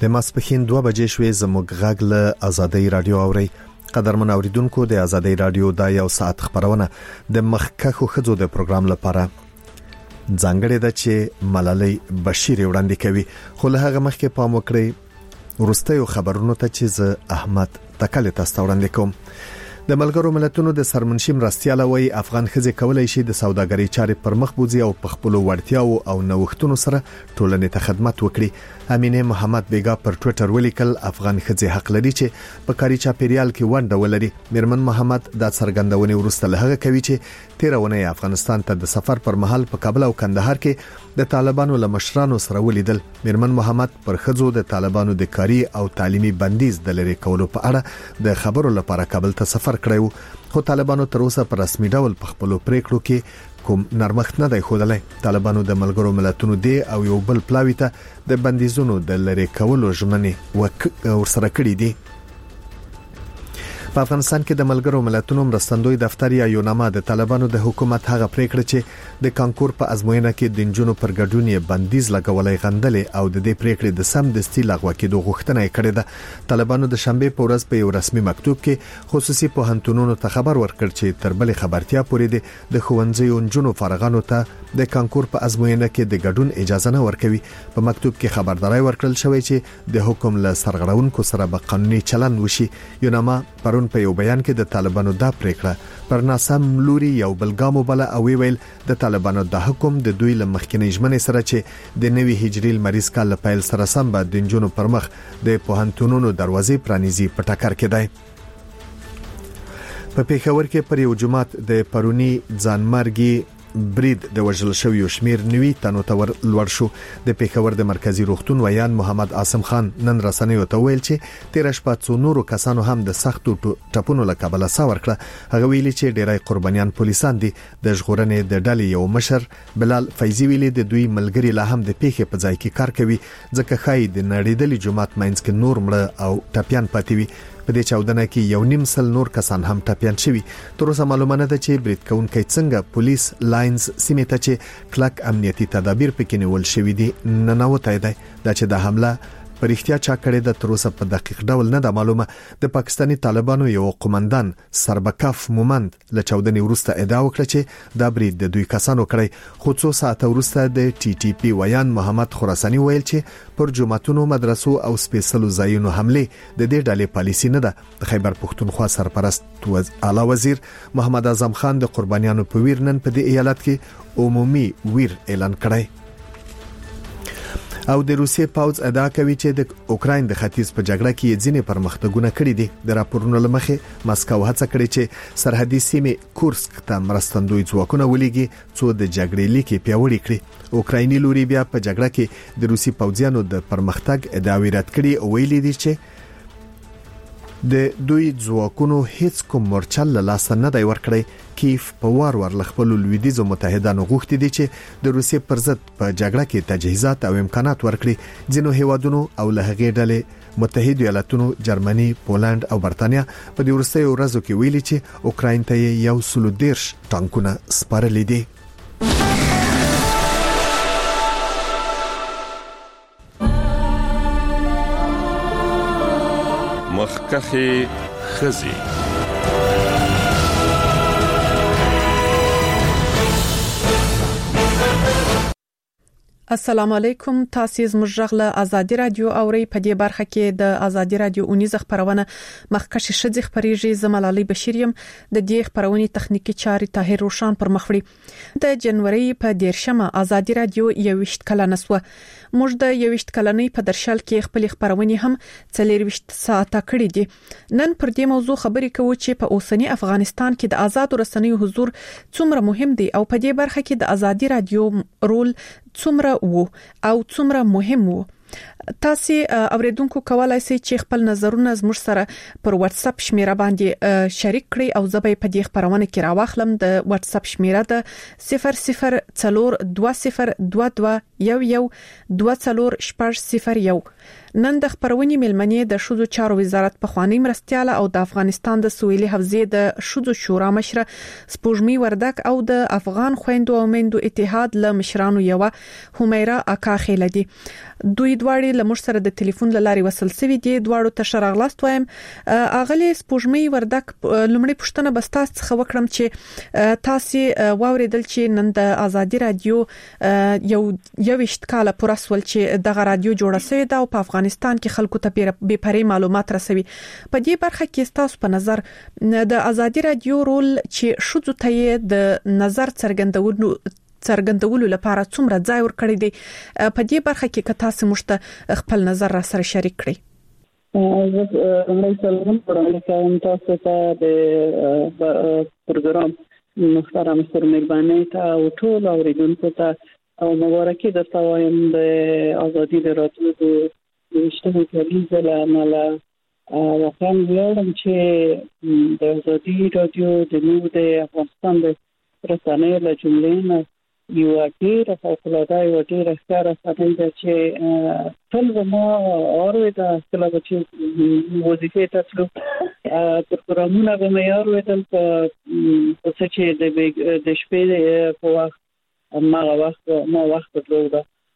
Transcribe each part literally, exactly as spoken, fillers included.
د ماسپښین دوه بجې شوې. زموږ غږ له آزادۍ رادیو اوري. قدرمن اوریدونکو، د آزادۍ رادیو دا یو ساعت خبرونه د مخکښو ښځو د پروګرام لپاره ځانګړې ده چې ملالۍ بشیر وړاندې کوي. خو له هغه مخکې پام وکړئ ورستیو خبرونو ته چې زه احمد تکل تاسو وړاندې کوم. د ملګرو ملتونو د سرمنشي مرستیاله وی افغان ښځې کولای شي د سوداګرۍ چارې پر مخ بوځي او په خپل وړتیاو او نوښتونو سره ټولنې ته خدمت وکړي. امینه محمد بیگا پر ټوئیټر ولیکل افغان ښځې حق لري چې په کاري چاپیریال کې ونډه ولري. میرمن محمد دا څرګندونه ورسته له هغه کوي چې تیرونه افغانستان ته د سفر پر مهال په کابل او کندهار کې د طالبانو له مشرانو سره ولیدل. میرمن محمد پر ښځو د طالبانو د کاري او تعلیمي بندیز د لری کولو په اړه د خبرو لپاره کابل ته سفر کړو، خو طالبانو تر اوسه په رسمي ډول په خپل پریکړو کې کوم نرمښت نه دی ښودلی. طالبانو د ملګرو ملتونو دی او یو بل پلاوی ته د بندیزونو د لری کولو ژمنې ورسره کړې دي. په افغانستان کې د ملګرو ملتونو مرستندوی دفتر یا یوناما د طالبانو د حکومت هغه پریکړه چې د کانکور په ازموینه کې د جنونو پر ګډون یې بندیز لګولای غندلې او د دې پریکړې د سم دستي لغوه کېدو غوښتنه یې کړې ده. طالبانو د شنبه په ورځ په یو رسمي مکتوب کې خصوصي پوهنتونونو ته خبر ورکړ چې تر بلې خبرتیا پورې د ښوونځیو جنونو فارغانو ته د کانکور په ازموینه کې د ګډون اجازه نه ورکوي. په مکتوب کې خبرداري ورکړل شوې چې د حکم له سرغړونکو سره به قانوني چلند وشي. یوناما پرون په یو بیان کې د طالبانو دا پریکړه پر ناسم لوري یو بلګامو بل او ویل د طالبانو د حکم د دوی لمخکینی ژمنې سره چې د نوي هجري مریض کال پیل سره سم به د جنونو پر مخ د پوهنتونونو دروازې پرانیزي په ټکر کې دی. په پیښور کې پر یو جماعت د پرونی ځانمرګي برید د وژل شویو شمیر نوي تنو ته لوړ شو. د پیښور د مرکزی روغتون ویان محمد عاصم خان نن رسنیو ته ویل چې تیر شپه څو نورو کسانو هم د سختو ټپونو له کبله ساور کړه. هغه ویلي چې ډیرای قربانیان پولیسان دي. د ژغورنې د ډلې یو مشر بلال فیضی ویلي د دوی ملګری لا هم د پیښې په ځای کې کار کوي ځکه خای د نړیدلې جماعت ماینس کې نور مړه او ټپيان پاتې وي. په دې چاودنه کې یو نیم سل نور کسان هم ټپيان شوي. تر اوسه معلومه نه ده چې برید کوونکي څنګه پولیس لاینز سیمه ته چې کلک امنیتي تدابیر پکې نیول شوی دي نه نوته دی. دا چې د حمله پر احتیا چا کړی د تر اوسه په دقیق ډول نه ده معلومه. د پاکستاني طالبانو یو قومندان سربکف مومند له چاودنې وروسته ادعا وکړه چې دا برید د دوی کسانو کړی. خو څو ساعته وروسته د ټي ټي پی ویان محمد خراساني ویل چې پر جماعتونو مدرسو او سپیشل ځایونو حمله د دې ډلې پالیسی نه ده. د خیبر پښتونخوا سرپرست اعلی وزیر محمد اعظم خان د قربانیانو په ویر نن په دې ایالت کې عمومي ویر اعلان کړی. او د روسیې پاوځ ادعا کوي چې د اوکراین د ختیځ په جګړه کې ځینې پرمختګونه کړي دي. د راپورونو لمخې مسکو هڅه کړې چې سرحدي سیمه کورسک ته مرستندوی ځواکونه ولېږي څو د جګړې لیکي پیاوړي کړي. اوکرایني لوري بیا په جګړه کې د روسي پوځیانو د پرمختګ ادعاوې رد کړي او ویلي دي چې د دوی ځواکونو هیڅ کوم مورچل له لاس نه دی ورکړی. کیف په وار ور خپل لویدیزو متحدانو غوښتي دي چې د روسیې پر ضد په جګړه کې تجهیزات او امکانات ورکړي. ځینو هیوادونو او له هغې ډلې متحده ایالاتونو، جرمني، پولند او برتانیا په دې وروستیو ورځو کې ویلي چې اوکراین ته یو سل دیرش ټانکونه سپارلي دي. مخکخي خزي السلام علیکم. تاسو زموږ غږ آزادي رادیو اوري. په دې برخه کې د آزادي رادیو اونیز خبرونه مخکښ شذ خبريږي. زملالي بشیریم د دې خبرونې تخنیکی چاري طاهر روشان پر مخ وړي. د جنوري په دیرشمه آزادي رادیو یوشت کلنه سو. موږ د یوشت کلنې په درشل کې خپل خبرونه هم څلرويشت ساعته کړې دي. نن پر دې موضوع خبرې کوو چې په اوسنی افغانستان کې د آزاد رسنیو حضور څومره مهم دی او په دې برخه کې د آزادي رادیو رول څومره وو او څومره مهم وو. تاسو اوریدونکو کولای شئ چې خپل نظرونه زموږ سره پر واتس اپ شمیره باندې شریک کړئ او زه به په دې خبرونه کې راوخلم. د واتس اپ شمیره ده صفر صفر څلور دوه صفر دوه دوه یو یو دوه څلور شپږ صفر یو. نن د خبرونې ملمنې د شذو چارو وزارت په خواني مرستياله او د افغانستان د سویلي حوزې د شذو شورا مشره سپوږمۍ وردک او د افغان خويندو او میندو اتحاد له مشرانو یو همیرا اکا خیلدي دوی دواړي له مش سره د ټلیفون لاري وصل سوي دي دواړو ته شرغلاست وایم اغلی سپوږمۍ وردک لمړی پښتنه بستاس څخه وکړم چې تاسو واوریدل چې نن د ازادي رادیو یو یوشت کاله پرسول چې دغه رادیو جوړه شوې ده او په افغانستان کې خلکو ته بے پرې معلومات رسوي په دې برخه کې تاسو په نظر د ازادي رادیو رول چې شذو ته د نظر څرګندولو څرګندولو لپاره څومره ځای ورکړی دی په دې برخه کې که تاسو مشته خپل نظر را سره شریک کړئ زه عمري سلام پرانی کوم تاسو ته د پروګرام محترم سر مهرباني ته او ټول اوریدونکو ته او مبارکي درته وایم د ازادي رادیو د اشتراکي کلیزه لامل واقعا ویاړم چې د ازادي رادیو د نو د افغانستان د رسنیو له جملې نه یو ډېر فوق‌العاده یو ډېر ښه رسنۍ ده چې ټول زما اوریدا کله چې وظیفه ته تلو پروګرامونه به مې اوریدل په څه چې د شپې په وخت ما وخت ما وخت درلوده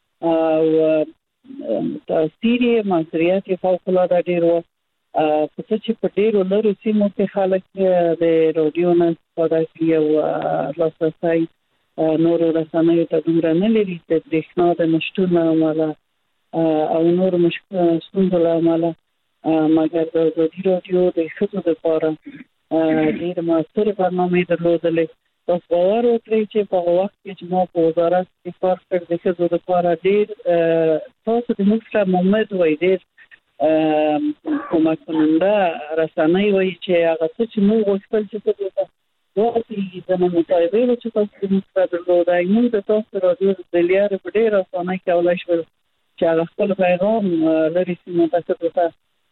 او تاثیر ماسریات فوق‌العاده ډیر و په څه چې په ډیرو لرو سیمو کې خلک د رادیو نه استفاده کوي او لاسرسي نورو رسنیو ته دومره نه لري د برېښنا د نشتون عمله او نور مشکل ستونزو عمله مګر د ازادي رادیو د ښځو لپاره ډېر موثر برنامې درلودلې تاسو باور وکړئ چې په وخت کې چې ما په وزارت کې کار کړ د ښځو لپاره ډېر تاسو د موږ سره محمد وای ډېر کومک کننده رسنۍ وای چې هغه څه چې موږ غوښتل چې په دې وایي د مطالبه و چې تاسو د موږ سره درلودای موږ د تاسو رادیو د لیارې په ډېر اسانه کولای شو چې هغه خپل پیغام لري سیمه ته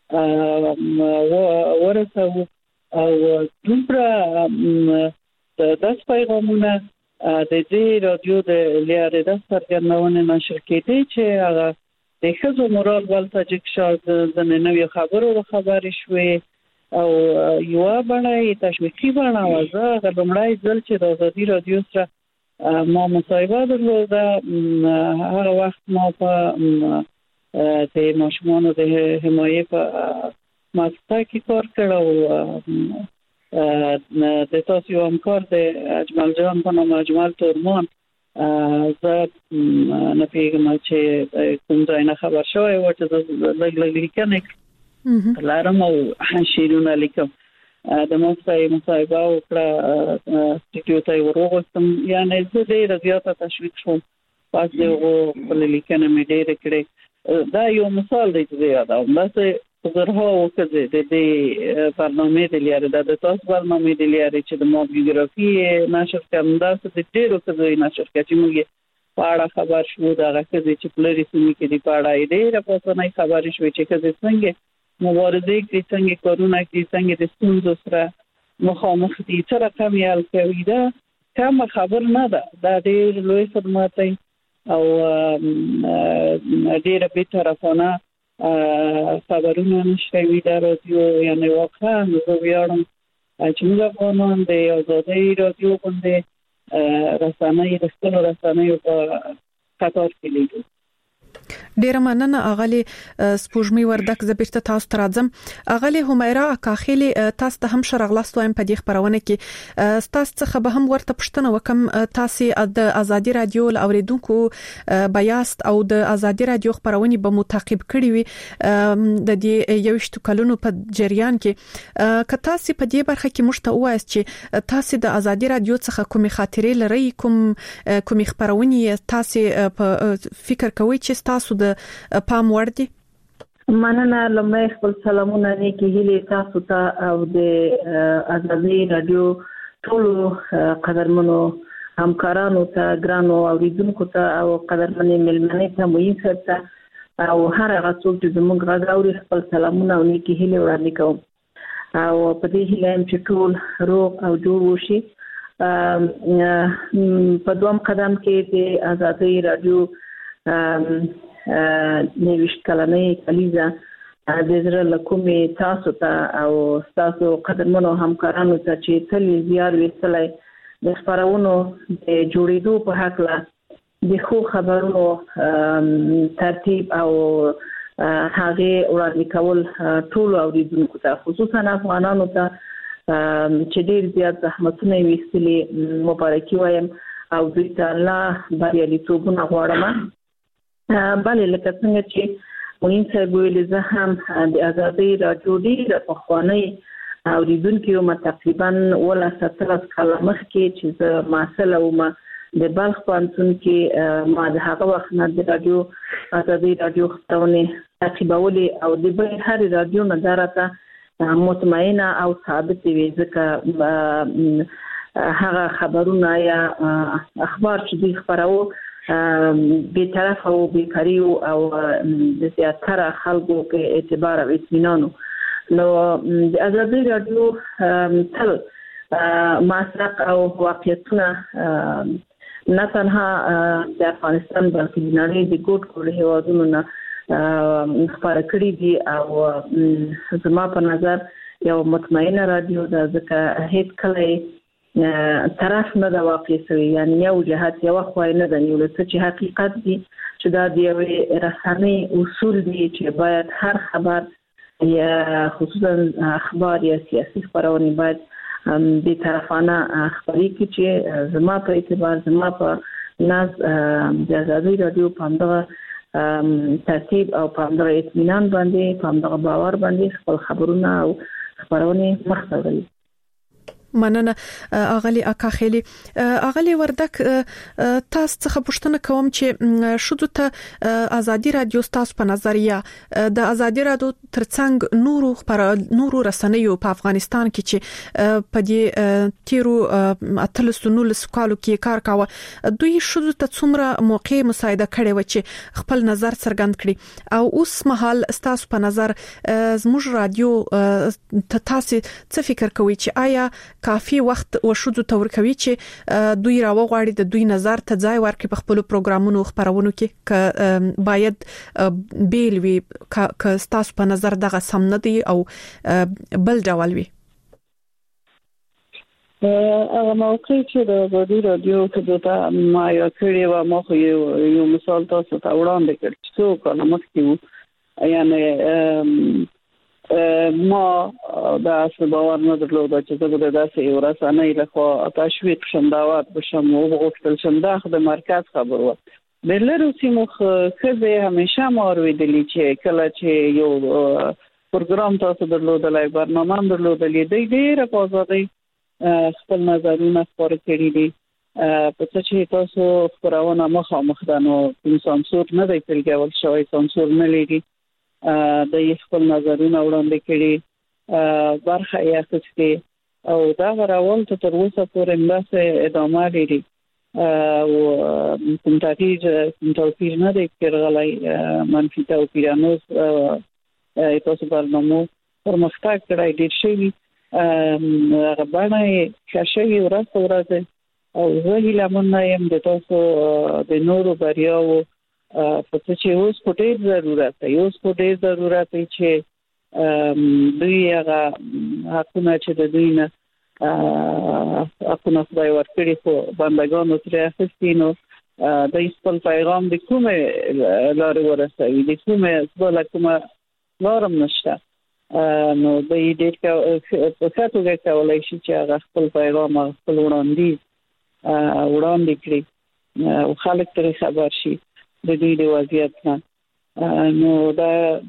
ورسوي او دومره د داس پیغامونه د دې رادیو د لیارې د سرګرنونه نشر کېدي چې هغه د ښځو مورال ول تاجک شاد د نوې خبرو خبرې شوې او یو باندې تشویقي باندې وازه غلمړای ځل چې د ازادي رادیو سره ما مصاحبه درلوده هغه وخت ما په د ماشومانو د حمایت په ماستا کې کار کړو د تاسو یو همکار د اجمل جان په نوم اجمل تورمان زه نه پیغام چې کوم ځای نه خبر شوی و چې لګ لګ لیکنه لارم او شیرونه لیکم د موسای مصاحبه او کړه سټیټیو ته ورغوستم یعنی زه ډېر زیاته تشویق شوم پس دغه په لیکنه مې ډېر کړې دا یو مثال دی چې یادوم دا زرها وکړه د دې برنامه د لیارې د تاسو برنامه د لیارې چې د مو بیوګرافي نشر کوم دا څه د ډیرو څه نشر کوي چې موږ په اړه خبر شو دا راځي چې پلری سیمه کې د پاړای ډیره په څه نه خبرې شوې چې کله څنګه مبارزه کې څنګه کورونه کې څنګه د ستونزو سره مخامخ دي چې رقم یې الکوي دا کوم خبر نه ده دا ډیر لوی خدمت دی او ډیره به طرفانه خبرونه نشوي د رادیو یعنی واقعا زه ویاړم چې موږ افغانان د ازادي رادیو باندې رسنۍ د خپل رسنۍ په قطار کې لیدو ډیر مننه اغلی سپوږمۍ وردک زبرته تاسو ترازم اغلی همیرا اکاخیلی تاسو ته هم شرغلاست وایم په دې خبرونه کې تاسو څخه به هم ورته پښتنه وکم تاسو د ازادي رادیو اوریدونکو بیاست او د ازادي رادیو خبرونه به متعقب کړی وي د دې یوشت کلونو په جریان کې که تاسو په دې برخه کې مشته وایست چې تاسو د ازادي رادیو څخه کومې خاطرې لري کوم کومې خبرونه تاسو په فکر کوئ چې تاسو د پام وړ دي مننه لمړی خپل سلامونه نیکی هیلې تاسو ته او د ازادي رادیو ټول قدرمنو همکارانو ته ګرانو اوریدونکو ته او قدرمنې ملمنې ته مو یې او هر هغه څوک چې زموږ غږ اوري خپل سلامونه او نیکی هیلې وړاندې کوم او په دې هیله چې ټول روغ او جوړ وشي په دوام قدم کې د ازادي رادیو نوښت کلنۍ کلیزه د زړه لکومې تاسو ته او تاسو قدرمنو همکارانو ته چې تل زیار وستلای د خبرونو د جوړېدو په حق لا د خو خبرونو ترتیب او هغه وړاندې کول ټول اوریدونکو ته خصوصا افغانانو ته چې ډېر زیات زحمتونه وستلي مبارکي وایم او دوی ته الله بریالیتوبونه غواړم. بلې لکه څنګه چې وین صاحب ویلي زه هم د آزادۍ راډیو ډېره پخوانۍ اوریدونکې وم، تقریبا اوولس اتلس کاله مخکې چې زه محصله وم د بلخ پوهنتون کې. ما د هغه وخت نه د راډیو آزادۍ راډیو خپرونې تعقیبولې او د بلې هرې راډیو نه دا راته مطمئنه او ثابت وي، ځکه هغه خبرونه یا اخبار چې دوی خپروه به طرف او بیکاری او د زیاتره خلکو په اعتبار او اطمینان. نو د آزادۍ راډیو تل مسلک او واقعیتونه نه تنها د افغانستان بلکې د نړۍ د ګوټ ګوټ هیوادونو نه خبره کړې دي او زما په نظر یو مطمئنه راډیو ده، ځکه هیڅ کله طرف نه دا واقع شوی، یعنی یو جهات یو خو نه د نیول څه چې حقیقت دي چې دا د یوې رسنۍ اصول دي چې باید هر خبر یا خصوصا اخبار یا سیاسي خبرونه باید به طرفانه خبري کې چې زما په اعتبار زما په ناز د آزادۍ راډیو په همدغه ترتیب او په همدغه اطمینان باندې په همدغه باور باندې خپل خبرونه او خبرونه مخته. مننه اغلی اکاخلی. اغلی وردک تاسو څخه پوښتنه کوم چې شودو ته آزادۍ رادیو تاسو په نظریه د آزادۍ رادیو ترڅنګ نورو خبر نورو رسنیو په افغانستان کې چې په دې تیرو اتلسو نولس کالو کې کار کاوه، دوی شودو ته څومره موقع مساعده کړي و چې خپل نظر څرګند کړي او اوس مهال تاسو په نظر زموږ رادیو ته تاسو څه فکر کوئ چې آیا کافي وخت وشودو تور کوي چې دوی راوغواړي د دوی نظر ته ځای ورکړي په خپل پروګرامونو خبرونو کې ک باید بیل وي ک تاسو په نظر دغه سم نه دی او بل ډول وي؟ هغه موقع چې د آزادۍ راډیو کې د ما یو کړی و ما خو یو مثال تاسو ته وړاندې کړ چې څو کاله مخکې و، یعنی ما دا اصل باور نه درلود چې زه به داسې یو رسنۍ لخوا تشویق شم دعوت بشم او غوښتل شم دا د مرکز خبر و. د لرو سیمو ښځې همیشه ما اورېدلي چې کله چې یو پروګرام تاسو درلودلی برنامه هم درلودلې دی ډېره په ازادۍ خپل نظرونه خپاره کړي دي، په څه چې تاسو خپرونه مخامخ ده نو کوم سانسور نه دی پرېږول شوی، سانسور نه لري، د خپل نظرونه وړاندې کړي، برخه یې اخیستې او دا راول ته تر اوسه پورې همداسې ادامه لري او کوم تغییر کوم توپیر نه دی راغلی، منفي توپیرانوز تاسو برنامو پرمختګ کړی ډېر شوي، هغه بڼه یې ښه شوې ورځ په ورځ او زه هیلهمنه یم د تاسو د نورو بریاوو په څه چې اوس په ډېر ضرورت دی، اوس په ډېر ضرورت دی چې دوی هغه حقونه چې د دوی نه حقونه خدای ورکړي خو بندګانو ترې اخیستي، نو دوی خپل پیغام د کومې لارې ورسوي، د کومې بله کومه لار هم نشته، نو دوی ډېر په ښه توګه کولی شي چې هغه خپل پیغام هغه خپل وړاندیز وړاندې کړي او خلک ترې خبر شي د دوی د وضعیت نه. نو دا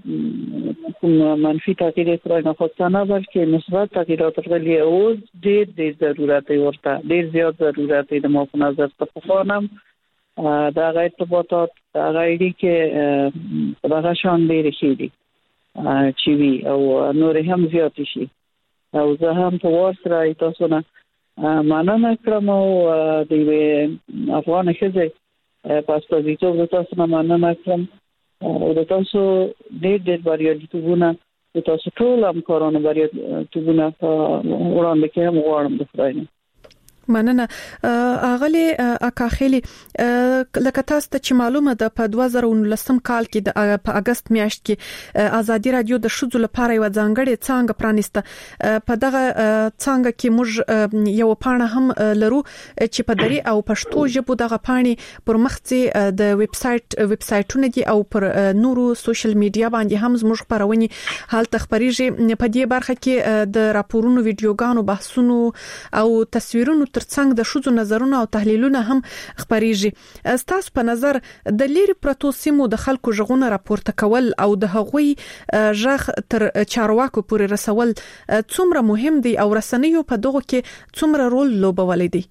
کوم منفي تغییر سره نه خوستانه بلکې مثبت تغییرات راغلي اوس ډېر ډېر ضرورت دی، ورته ډېر زیات ضرورت دی. د ما په نظر ته پخوانم دا غیر ارتباطات دا غیري کې په دغه شان ډېرې ښې دي چې وي او نورې هم زیاتې شي او زه هم په وار سره تاسو نه مننه کړم او د یوې افغانې ښځې په استازیتوب د تاسو نه مننه کړم او د تاسو ډېر ډېر بریالیتوبونه د تاسو ټول همکارانو بریالیتوبونه په وړاندې کې هم غواړم د خدای نه. مننه. اغلی اکاخلی لکه تاسو ته چې معلومه ده په دوه زره ونولسم کال کې د په اگست میاشت کې ازادي رادیو د شذو لپاره یو ځانګړې څانګه پرانیسته. په دغه څانګه کې موږ یو پاڼه هم لرو چې په دري او پښتو ژبه دغه پاڼې پر مخڅ د ویب سټ ویب سټونه دي او پر نورو سوشل میډیا باندې هم زموږ خبرونه حالت خبريږي. په دې برخه کې د راپورونو، ویډیوګانو، بحثونو او تصویرونو ترڅنګ د شذو نظرونه او تحلیلونه هم خبريږي. ستاسو په نظر د لری پروتو سیمو د خلکو ژغونه راپورته کول او د هغوی ژغ تر چارواکو پورې رسول څومره مهم دي او رسنیو په دغه کې څومره رول لوبولای دي؟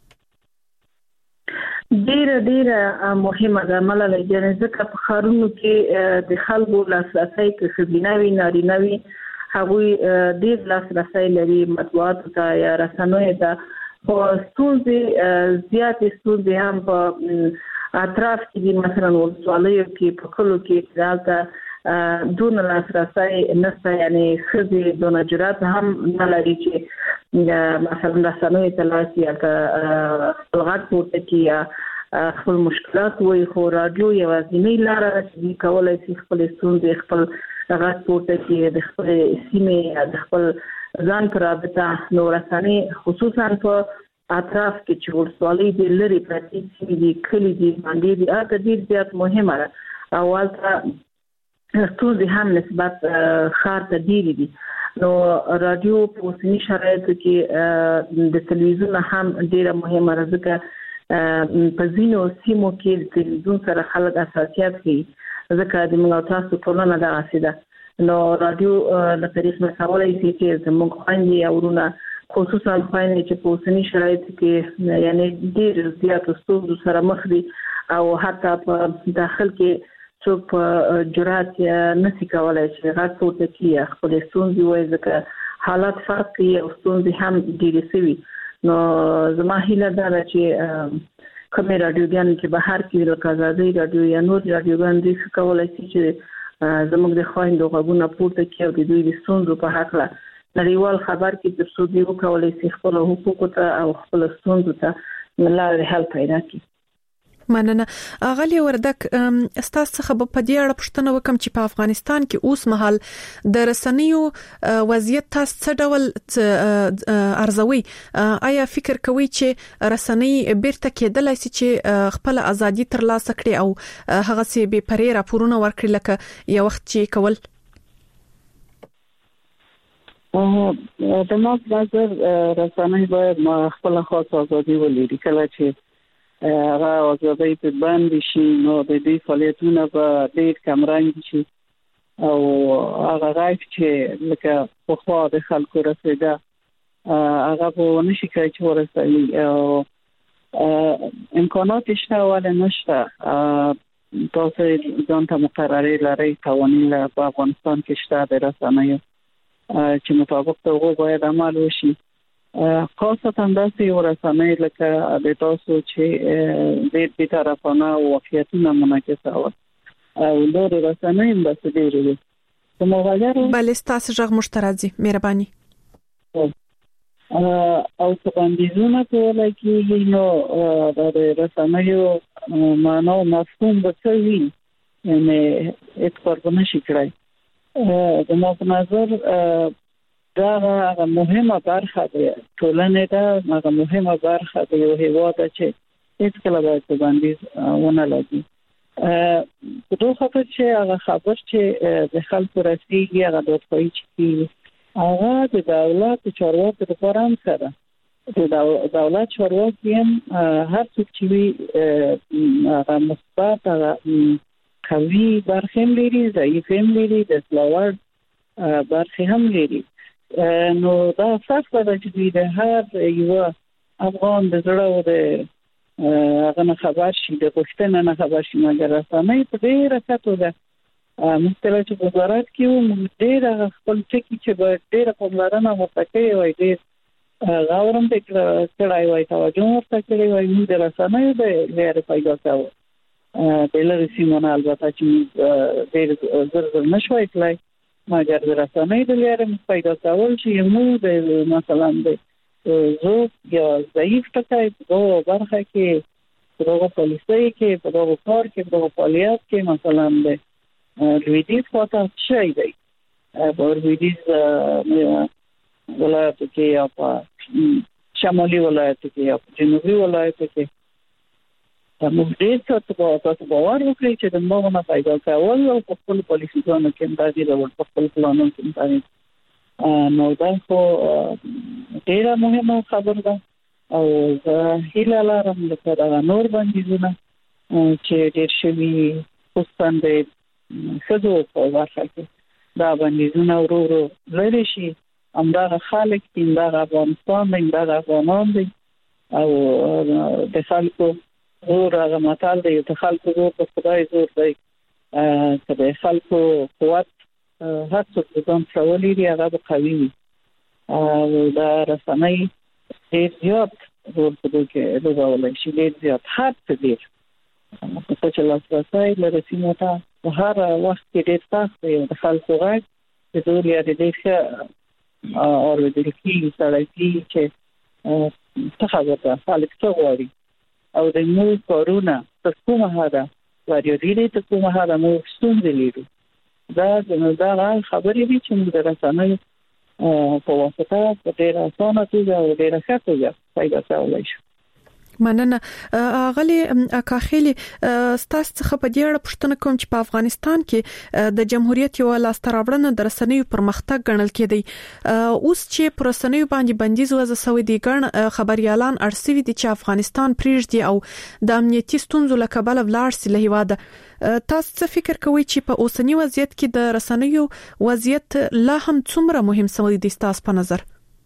ډیر ډیر مهمه ده ملالۍ جنې ځکه په خارونو کې د خلکو لاسرسي کې خبريناوي نارینوي هغوی ډیر لاسرسي لري مطبوعات ته یا رسنیو ته. خو ستونزې زیاتې ستونزې هم په اطراف کې دي، مثلا ولسوالیو کې په کلو کې دالته دون لاسرسي نشته، یعنی خزي دون جرات هم نه لري چې مثلا رسنیو ته لاسي یا غږ پورته کړي خپل مشکلات وي. خو رادیو یوازینۍ لاره ده چې کولای شي خپل ستونزې خپل غږ پورته کړي د خپل سیمې د خپل ځان پر رابطه. نو رسنۍ خصوصا په اطراف کې چې ولسوالۍ د لری پرتی دي کلی دي باندې دي اته ډیر زیات مهمه ده او ولته ټول هم نسبت خار ته دی دي. نو رادیو په اوسنی شرایطو کې د تلویزیون هم ډیره مهمه ده ځکه په ځینو سیمو کې د تلویزیون سره خلک اساسيات کوي ځکه د موږ تاسو ټولنه د اسیده. نو رادیو د طریق مساولای شي چې زموږ خوندې اورونه خصوصا خوندې چې په اوسنی شرایطو کې یعنی ډیر زیات ستونزو سره مخ دي او حتی په داخل کې څوک په جرأت نشي کولای چې غږ پورته کړي خپل ستونزې وایي ځکه حالات فرق کوي او ستونزې هم ډېرې سوي. نو زما هیله ده چې کومې رادیوګان چې بهر کې لکه آزادي رادیو یا نور رادیوګان دي څه کولای شي چې زموږ د خويندو غوونه پورته کړي او د دوی د ستونزو په حق له نړیوال خبر کې تر څو دی وکولای شي خپل حقوق ته او خپل ستونزو ته لاره حل پیدا کړي. مننه. اغلی وردک استاد څخه په دې اړه پوښتنه وکم چې په افغانستان کې اوس مهال د رسنیو وضعیت تاسو څه ډول ارزوي؟ آیا فکر کوي چې رسنۍ بیرته کېدلای شي چې خپل ازادي ترلاسه کړي او هغه سي به پرې راپورونه ورکړي لکه یو وخت چې کول؟ او د ما په نظر رسنۍ باید ما خپل خاص ازادي ولري. کله چې هغه ازادي په باندې شي نو د دې فعالیتونه په ډېر کمرنګ شي او هغه راځي چې لکه په خوا د خلکو رسیدا هغه په نشي کوي چې ورسېږي او امکانات شته ولا نشته. تاسو ځان ته مقرره لري قوانین په افغانستان کې شته د رسنیو چې مطابق ته باید عمل وشي. خاصه داسې ورسنۍ لکه د تاسو چې د دې طرفانه واقعیتونه منعکس او نور رسنۍ هم بس ډېر دي. کومه وجه بل تاسو ژغ مشترکي مهرباني او څه باندې کولای کېږي نو د رسنیو معنا مفهوم به څه وي یعنی اکثر به نشي کړای. د ما په نظر دا هغه مهمه برخه ده ټولنې ده، هغه مهمه برخه ده یو هیواد چې هیڅ کله باید باندې ونه لګي. په دوه خاطر چې هغه خبر چې د خلکو رسیږي هغه د وایي چې هغه د دولت چارواکو لپاره هم سره د دولت چارواکي هم هر څوک چې هغه مثبت هغه قوي برخه هم لري، ضعیف هم لري، د سلاور برخه هم لري. نو دا سخت ده چې دوی د هر یو افغان د زړه او د هغه نه خبر شي، د پښتنه نه خبر شي. مګر رسنۍ په ډېره سطحه ده مختلف چې وزارت کې و ډېر خپل ټکی چې به ډېر پاملرنه ورته کوي وای ډېر غوړم د کړای وای توجه ورته کوي وای موږ د رسنۍ د لارې پیدا کوو. د لارې سیمونه البته چې ډېر زر زر نشوي کړای مګر د رسنۍ د لارې پیدا کول چې موږ د مثلا د زه یا ضعیف ټکی په برخه کې په پالیسي کې په دغه کار کې په فعالیت کې مثلا د لویدیز خاطر شي دی په لویدیز ولایت کې یا په شمالي ولایت کې یا په جنوبي ولایت کې موږ دې څه په تاسو باور وکړئ چې د موږ نه پیدا کول او په خپل پالیسیانو کې اندازې د په خپل پلانونو کې اندازې نو دا خو ډیره مهمه خبره ده او زه هیله لرم چې دا نور بندیزونه چې ډیر شوي خصوصا د ښځو په برخه کې دا بندیزونه ورو ورو لري شي همدغه خلک چې د افغانستان د افغانان دي او د خلکو زور هغه مطال دی د خلکو زور په خدای زور دی چې د خلکو قوت هر څه د ځان څولې دی هغه به قوي وي او دا رسنۍ ډېر زیات زور په دې کې لګولای شي ډېر زیات هر څه دی په چې لاسرسي لري نو تا هر وخت کې ډېر سخت دی د خلکو غږ د زور یا د دې ښه او د دې کې سړی چې څه خبره خلک څه غواړي او د نو کارونا څه کومه هدا ورېدلې ته کومه هدا مو ستونزې لري دا دا خبرې دي چې موږ درسانه په واسطه په ډېر اسانه توګه او ډېر ښه توګه پیدا کولای شو. مننه غلي اکاخيلي ستاسو څخه په دې اړه پوښتنه کوم چې په افغانستان کې د جمهوریت یو لاستراوړنه د رسنیو پرمختګ ګڼل کېدی اوس چې پر رسنیو باندې بندیز وځه سوي دي ګڼ خبريالان ارسوي دي چې افغانستان پریږدي او د امنیتي ستونزو له کبله ولاړ سي له هیواده تاسو څه فکر کوئ چې په اوسنی وضعیت کې د رسنیو وضعیت لا هم څومره مهم سوي دي تاسو په نظر؟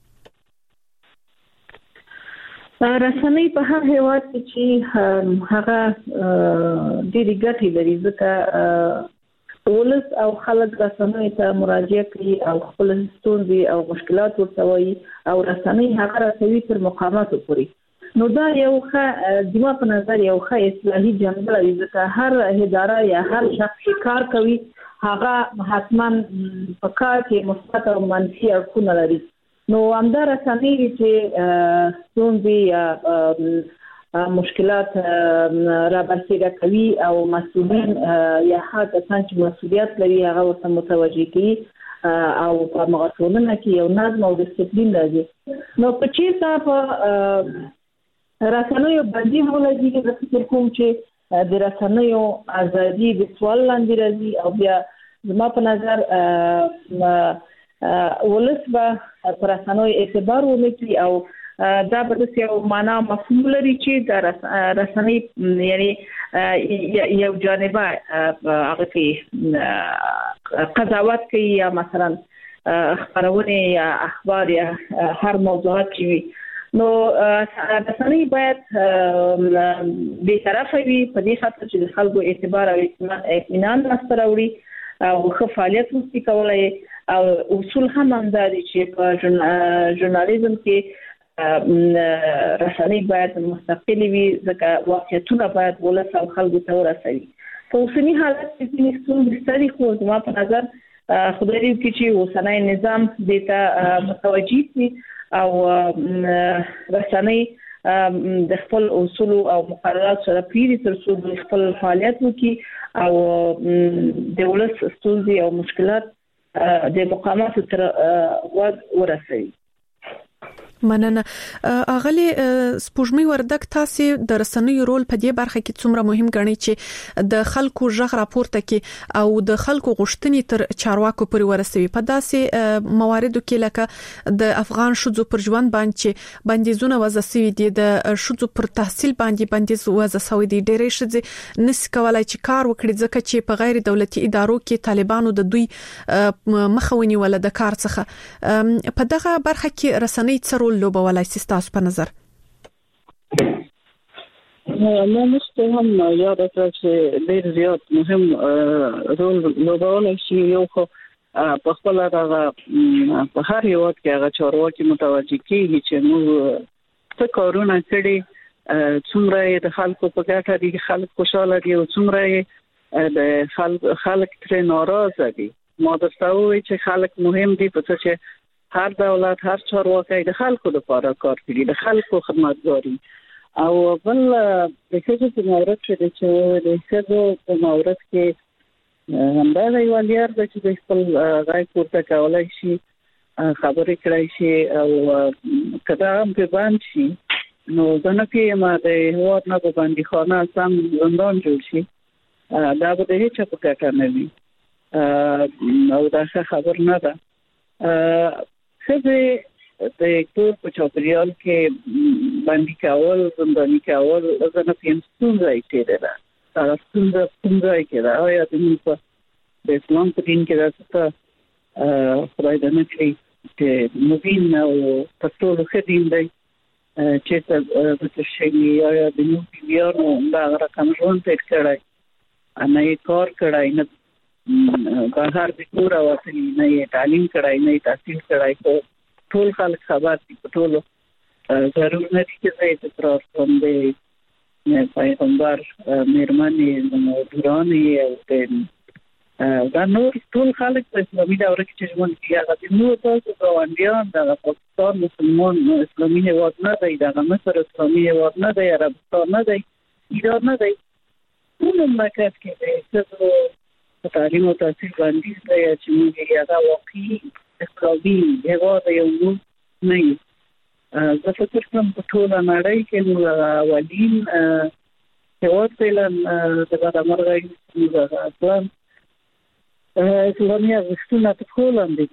رسنۍ په هر هیواد کې چې هغه ډېری ګټې لري ځکه ولس او خلک رسنۍ ته مراجعه کوي او خپل ستونزې او مشکلات ورته وایي او رسنۍ هغه رسوي تر مقاماتو پورې نو دا یو ښه زما په نظر یو ښه اصلاحي جنبه لري ځکه هر اداره یا هر شخص چې کار کوي هغه حتما په کار کې مثبت او منفي اړخونه لري نو همدا رسنۍ چې ستونزې یا مشکلات را برسېره کوي او مسؤلین یا هغه کسان چې مسؤلیت لري هغه ورته متوجه کوي او په مغاټولنه کې یو نظم او ډیسپلین راځي نو په چیرته په رسنیو باندې ولګي د فکر کوم چې د رسنیو ازادي د سوال لاندې راځي او بیا زما په نظر ولس به پر رسنیو اعتبار ونکړي او دا به د یو معنا مفهوم لري چې د رسنۍ یعنی یو جانبه هغه کې قضاوت کوي یا مثلا خبرونه یا اخبار یا هر موضوعات چې وي نو رسنۍ باید بی‌طرفه وي په دې خاطر چې د خلکو اعتبار او اطمینان لاسته راوړي او ښه فعالیت وکړي کولای او اصول هم همداري چې په ژورنالیزم کې رسنۍ باید مستقلې وي ځکه واقعیتونه باید ولس او خلکو ته ورسوي په اوسني حالت کې چې ستونزې ستري خو زما په نظر خدای دې وکړي چې اوسنی نظام دې ته متوجه شي او رسنۍ د خپل اصول او مقررات سره پیری تر څو د خپل فعالیت وکړي او د ولس ستونزې او مشکلات د مقامات تر وګ ورسوي. مننه اغلی سپوږمۍ وردک تاسو د رسنیو رول په دې برخه کې څومره مهم ګڼئ چې د خلکو ژغ راپورته کې او د خلکو غوښتنې تر چارواکو پورې ورسوي په داسې مواردو کې لکه د افغان شذو پر ژوند باندې بندیزونه وضع شوي دي د شذو پر تحصیل باندې بندیز وضع شوی دی ډېرې شذې نس کولای چې کار وکړي ځکه چې په غیر دولتي ادارو کې طالبانو د دوی مخاوني ول د کار څخه په دغه برخه کې رسنۍ څه لوبولای سي تاسو په نظر؟ نو مست هم یاد کړئ چې ډېر زیات مهم رول لوبولای شي یو خو په خپل راغه په هر یو وخت کې هغه چارواکي متوجه کیږي چې موږ څه کارونه کړي څومره د خلکو په ګټه دي خلک خوشاله دي او څومره د خلک خلک ترې ناراضه دي ما درته وایي چې خلک مهم دي په څه چې هر دولت هر چارواکي د خلکو لپاره کار کوي د خلکو خدمتګاري او بل د څه په مورد کې چې د څه په مورد کې همدا یو لار د چې د خپل غږ پورته کولای شي خبرې کړای شي او کدا هم په باندې شي نو ځنه کې ما د هواد نه په باندې خانه سم زندان جوړ شي دا به د هیڅ په کټه نه وي او دا خبر نه ده څه د ټول په چاپریال کې باندې کول زنداني کول ځنه په انستون راځي دا دا څنګه څنګه کې دا یا د موږ په اسلام په دین کې راځي خدای دې نکړي چې مبین او پټول خدین دی چې د تشریح یا د موږ بیانو دا رقم ژوند تیر کړای نه یې کار کړای نه بهر د کور او اصلي نه تعلیم کړای نه تحصیل کړای ټول خلک خبر دي ټول ضرور نه دي چې زه تکرار کوم د پیغمبر مېرمنې دورانې او دا نور ټول خلک په اسلامي دور کې چې ژوند کوي هغه د نور تاسو ګاونډیان د پاکستان مسلمان اسلامي هیواد نه دی د مصر اسلامي هیواد نه دی عربستان نه دی ایران نه دی ټول مملکت کې د تعلیم او تحصیل باندې دی چې موږ یې هغه واقعي اسلامي هیواد یو نه یو زه فکر کوم په ټوله نړۍ کې نو اولین هیواد فعلاً د بادامرغۍ اصلاً اسلامي ارزښتونه په ټوله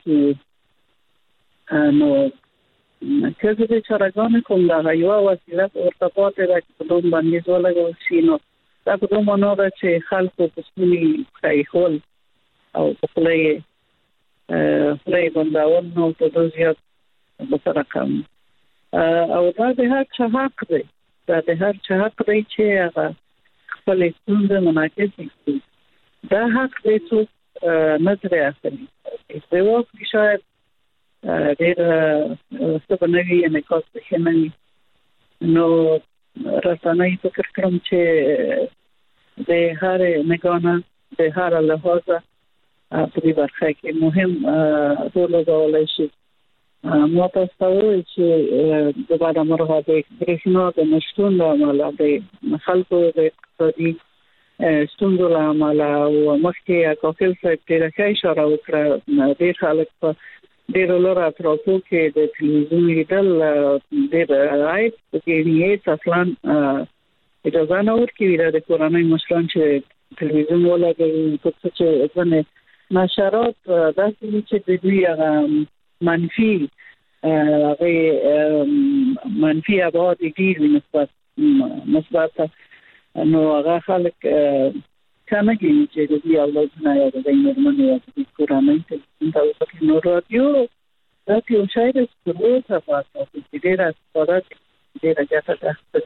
کې نو چې زه د چارګانو کوم دا یو وسیله ورته پاتې ده چې په دوم باندې ولګول شي نو دا په دوم نه ده چې خلکو په سپولي خیخول او په خلای خلای بنداون نو ته د زیات بسره کم او دا د هر چا حق دی دا د هر چا حق دی چې هغه خپل ستونزې منعکس کړي دا حق دی چې نظر اخلي په واقع شاید ډېر څه بنوي ان کاس په نه نو رسنۍ فکر کوم چې د هر نگانه د هر لحاظه په دې برخه کې مهم رول لوبولی شي ما تاسو ته وایي چې د بادامرغه د برېښنا د نشتون له امله د خلکو د اقتصادي ستونزو له امله او مخکې کافل صاحب ډېره ښه اشاره وکړه ډېر خلک په ډېرو لرو اطرافو کې د تلویزیون لیدل ډېر عاید کې اصلا اجازه نه ورکوي د کورنۍ مشران چې تلویزیون ولګوي څه چې ځنې نشرات داسې چې د دوی منفي هغه منفي ابعاد ډېر نسبت مثبت نو هغه خلک څنګه کوي چې د دې اولادونه یا د مېرمنې یا د کورنۍ ته تاسو نو رادیو دا یو شی د ستورو څخه چې ډېر استفاده ډېر ګټه ده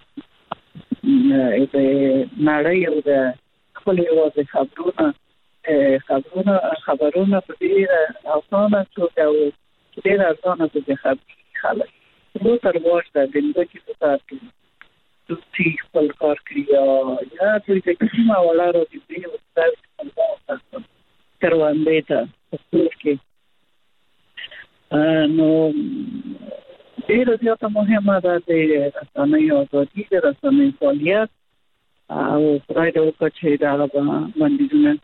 د نړۍ او د خپل هېواد خبرونه خبرونه خبرونه په ډېر اسانه توګه او ډېر اسانه توګه خبري خلک نو تر وخته د دې په تاسو کې چې خپل کار کوي یا چې کومه ولاره دې په تاسو تر باندې ته کې نو ډېر زیاته مهمه ده د رسنۍ ازادي د رسنۍ فعالیت او خدای دې وکړي چې دا باندې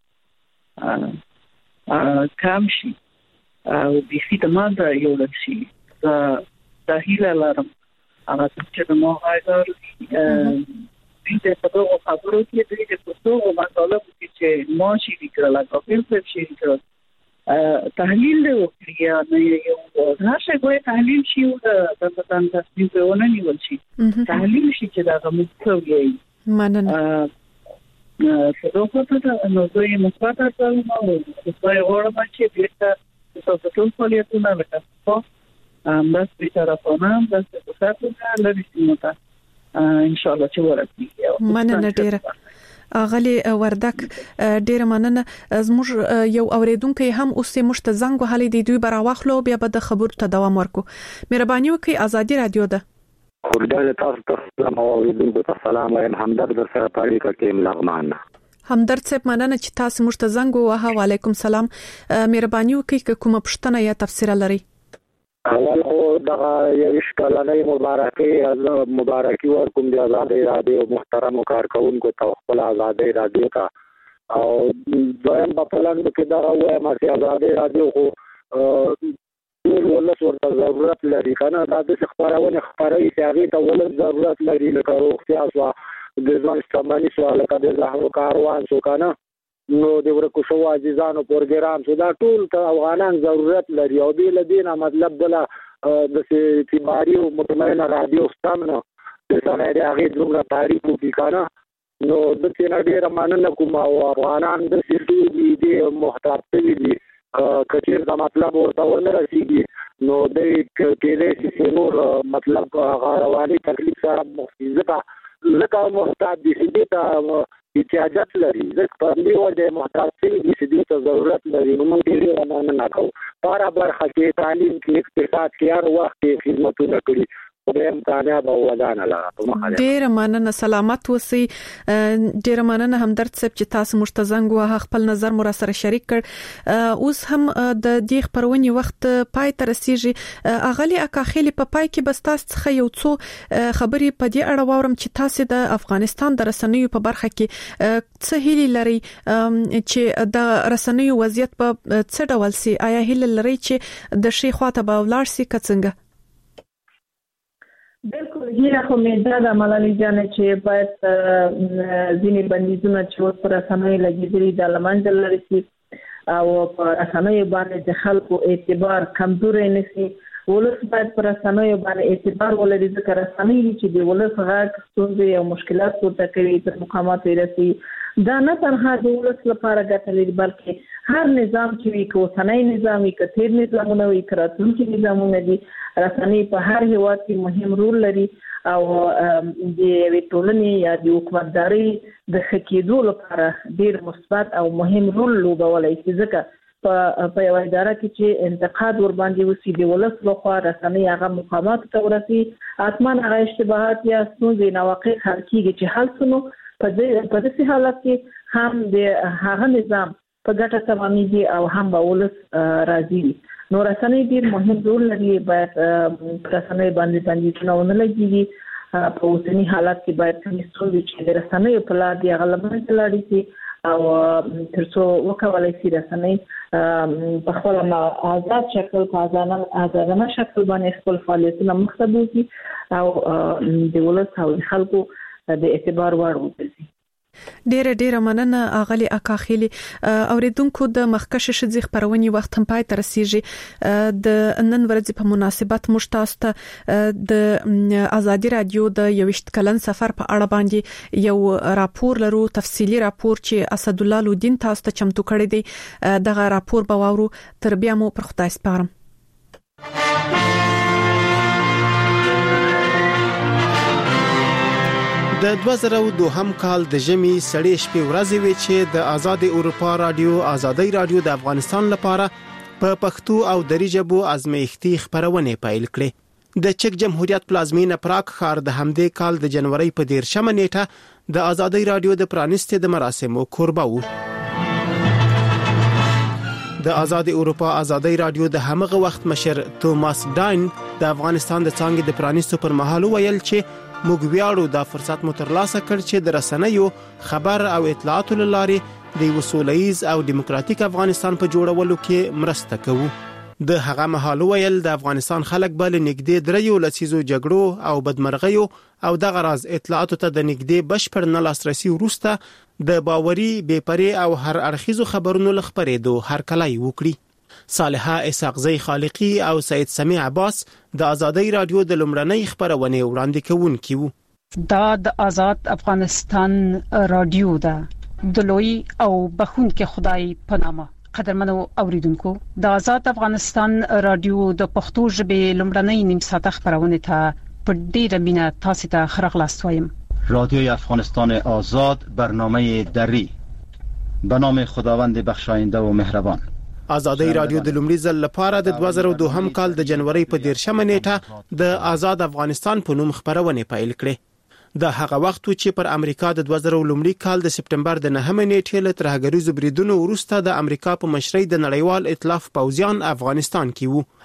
کم شي او بيخي د ماده یو لشي دا د هیله لرم هغه چې د موغایدار دې په توګه خبرو کې دې په توګه مطالب چې ماشي وکړه او په څه شي وکړه تحلیل وکړي نه یو هغه کوئی تحلیل شي او د پتان تصمیم په ونه نیول شي تحلیل شي چې دا موږ کوي مننه په دوه څه نو زه یې مثبت اړتیا لرم چې غواړم چې بیرته تاسو ټول فعالیتونه وکړم ام بس به طرفانه بس په تاسو نه لري سیمه ان شاء الله چې ورته مننه ډیره غلي وردک ډیره مننه زموږ یو اوریدونکو هم اوس مشت زنګ وهلي دی دوی براواخلو بیا به د خبرو ته دوام ورکو مهرباني وکړئ ازادي رادیو ده خدای تاسو ته سلام او اوریدونکو ته سلام وایم همدرد سره پاړی کوي لغمان همدرد صاحب مننه چې تاسو مشت زنګ وه وعلیکم سلام مهرباني وکړئ کومه پښتنه یا تفسیر لري اول خو د یو شکلنې مبارکي از مبارکي ورکوم د آزادۍ رادیو محترم کارکونکو ته خپل آزادۍ رادیو ته او دویم په پلان کې دا وایم چې آزادۍ رادیو خو ټول ولس ورته ضرورت لري کنه دا د خبرونه خبرې چې هغه ته ولس ضرورت لري لکه روغتیا او د ځان استعمالي سوال لکه د زهرو کاروان شو کنه نو د ورکو شو عزیزانو پروګرام شو دا ټول ته افغانان ضرورت لري او د لدینه مطلب دلا د سیماری او مطمئنه رادیو ستامنه د سره هغه دومره تاریخ وکړي کنه نو د تینا ډیر مننه کوم او افغانان د سیدي د محتاط دي کچیر دا مطلب ورته ورسیږي نو د کېدې چې نور مطلب غاروالي تکلیف سره مخفيزه لکه محتاط دي چې ته احتیاجات لري ځکه په دې وجه محتاط دي چې ته ضرورت لري نو موږ یې نه نه کوو بار بار حقیقت تعلیم کې اقتصاد کې هر وخت خدمتونه کړی ډېر کامیاب او ودانه لاره ډېر مننه سلامت اوسئ ډېر مننه همدرد صاحب چې تاسو مرتزنګ وه خپل نظر مو سره شریک کړ اوس هم د دې خبرونې وخت پای ته رسیږي اغلی اکاخیلی په پای کې بس تاسو څخه یو څو خبرې په دې اړه واورم چې تاسو د افغانستان د رسنیو په برخه کې څه هیلې لري چې د رسنیو وضعیت په څه ډول سي آیا هیله لري چې د شي خواته به ولاړ سي کڅنګ بالکل هیله خو مې دا د ملالۍ جان چې باید ځینې بندیزونه چې اوس پر رسنیو لګېدلي د لمنځه لري شي او په رسنیو باندې د خلکو اعتبار کمزوری نه شي ولس باید پر رسنیو باندې اعتبار ولري ځکه رسنۍ چې د ولس غږ ستونزې او مشکلات پورته کوي تر مقامات رسي دا نه تنها د ولس لپاره ګټه لري بلکې هر نظام چې وي کو سنای نظامي کثیر نظامونه وي کراتونکي نظامونه دي رسنۍ په هر هیواد کې مهم رول لري او د ویټولنې یا د حکومتداري د خکېدو لپاره ډیر مثبت او مهم رول لوبولای شي ځکه په په یو اداره کې چې انتقاد ور باندې وسی دی ولس لخوا رسنۍ هغه مقامات ته ورسي اتمن هغه اشتباهات یا ستونزې نواقع حل کیږي چې حل شنو په دې په دې حالت کې هم د هغه نظام په ګټه تمامېږي او هم به ولس راضي وي نو رسنۍ ډېر مهم رول لري باید رسنۍ باندې باندې ونه لګېږي په اوسني حالت کې باید څنګه ستونزې چې د رسنیو په لار دی هغه له منځه لاړې شي او تر څو وکولای شي رسنۍ په خپل آزاد شکل په آزادانه شکل باندې خپل فعالیتونه مخ ته بوځي او د ولس او خلکو د اعتبار وړ وګرځي ډیره ډیره مننه اغلی اکاخیلی اوریدونکو د مخکش شذ خبرونې وخت هم پای تر رسیږي د نن ورځې په مناسبت مشتاسته د ازادي رادیو د یوشت کلن سفر په اړه باندې یو راپور لرو تفصیلی راپور چې اسد الله لودین تاسو ته چمتو کړی دی دغه راپور به واورو تر بیا مو پر خدای سپارم د دوه زره دوه کال د ژمي سړې شپې ورځې وی چې د آزاد اروپا رادیو آزادۍ رادیو د افغانستان لپاره په پښتو او دری ژبو ازمایښتي خبرونه پیل کړې د چک جمهوریت پلازمینه پراګ ښار د همدې کال د جنوري په دیرشمه نیټه د آزادۍ رادیو د پرانیستې د مراسمو کوربه و د آزاد اروپا آزادۍ رادیو د همغه وخت مشر توماس ډاین د افغانستان د څنګه د پرانیستو پر مهال ویل چې موږ ویاړو دا فرصت مو ترلاسه کړ چې د رسنیو خبر او اطلاعاتو لارې د وسولهیز او دیموکراتیک افغانستان په جوړولو کې مرسته کوو د هغه مهال ویل د افغانستان خلک بل نږدې دریو لسیزو جګړو او بدمرغیو او د غراز اطلاعاتو ته د نږدې بشپړ نه لاسرسي وروسته د باوري بېپرې او هر اړخیزو خبرونو لخبرېدو هر کلای وکړي صالحه اسحاقزی خالقی او سید سمیع عباس د آزادۍ رادیو د لومړنۍ خبرونه وړاندې کوونکي وو دا د آزاد افغانستان رادیو ده د لوی او بخونکي خدای په نامه قدرمنو اوریدونکو د آزاد افغانستان رادیو د پښتو ژبې لومړنۍ نیم ساعته خبرونه ته په ډیره مینه تاسو ته خراغلاست وایم رادیوی افغانستان آزاد برنامه دری به نام خداوند بخشاینده و مهربان آزادۍ رادیو د لومړي ځل لپاره د دوه زره دوه کال د جنوري په دیرشمه نیټه د آزاد افغانستان په نوم خبرونه پیل کړې د هغه وخت چې پر امریکا د دوه زره لومړي کال د سپټمبر د نهمه نیټې له ترهګریزو بریدونو وروسته د امریکا په مشرۍ د نړیوال ائتلاف پوځیان افغانستان کې وو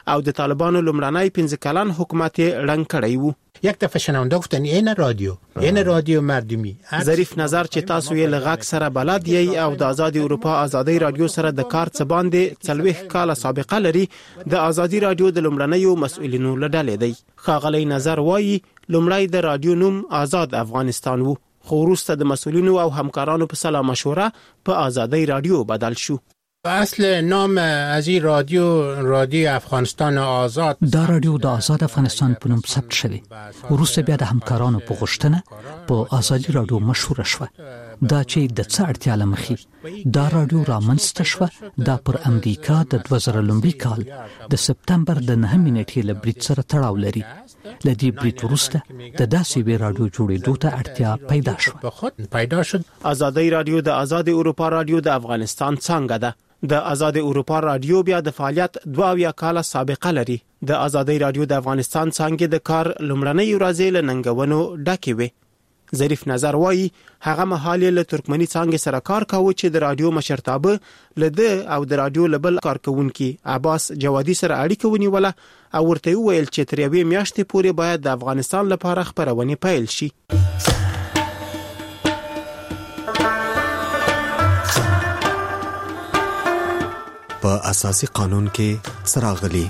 او د طالبانو لومړنی پنځه کلن حکومت رنګ کړی وو. یک دفعه شنونده گفتن این رادیو این رادیو مردمی. ظریف نظر چې تاسو یې لغاک سره بلد یی او د آزادي اروپا آزادي رادیو سره د کار څه باندې څلويخ کال سابقه لري، د آزادي رادیو د لومړنیو مسؤلینو لډلې دی. ښاغلی نظر وایي لومړی د رادیو نوم آزاد افغانستان وو، خو وروسته د مسؤلینو او همکارانو په سلا مشوره په آزادي رادیو بدل شو. اصل نام از این رادیو رادیو افغانستان آزاد. دا رادیو د آزاد افغانستان په نوم ثبت شوی. وروسته بیا د همکارانو په غوښتنه په آزادي رادیو مشهور شو. دا چې د څه اړتیا لمخې دا رادیو رامنځته شو، دا پر امریکا د دوه زره لومړي کال د سپتمبر د نهمې نیټې له برید سره تړاو لري. له دې برید وروسته د داسې وی رادیو جوړېدو ته اړتیا پیدا شو. پیدا شد. آزادي رادیو د آزاد اروپا رادیو د افغانستان څنګه ده. د آزاد اروپا رادیو بیا د فعالیت دوه اویا کاله سابقه لري. د آزادي رادیو د افغانستان څنګه د کار لومړنۍ ورځې له ننګونو ډکې وي. ظریف نظر وایي هغه مهال له ترکمنی څنګه سره کار کاوه چې د رادیو مشرتابه لده او د رادیو لبل کارکونکي عباس جوادي سره اړیکه ونیوله او ورته ویل چې تر یوې میاشتې پورې باید د افغانستان لپاره خبرونه پیل شي. په اساسي قانون کې څراغلي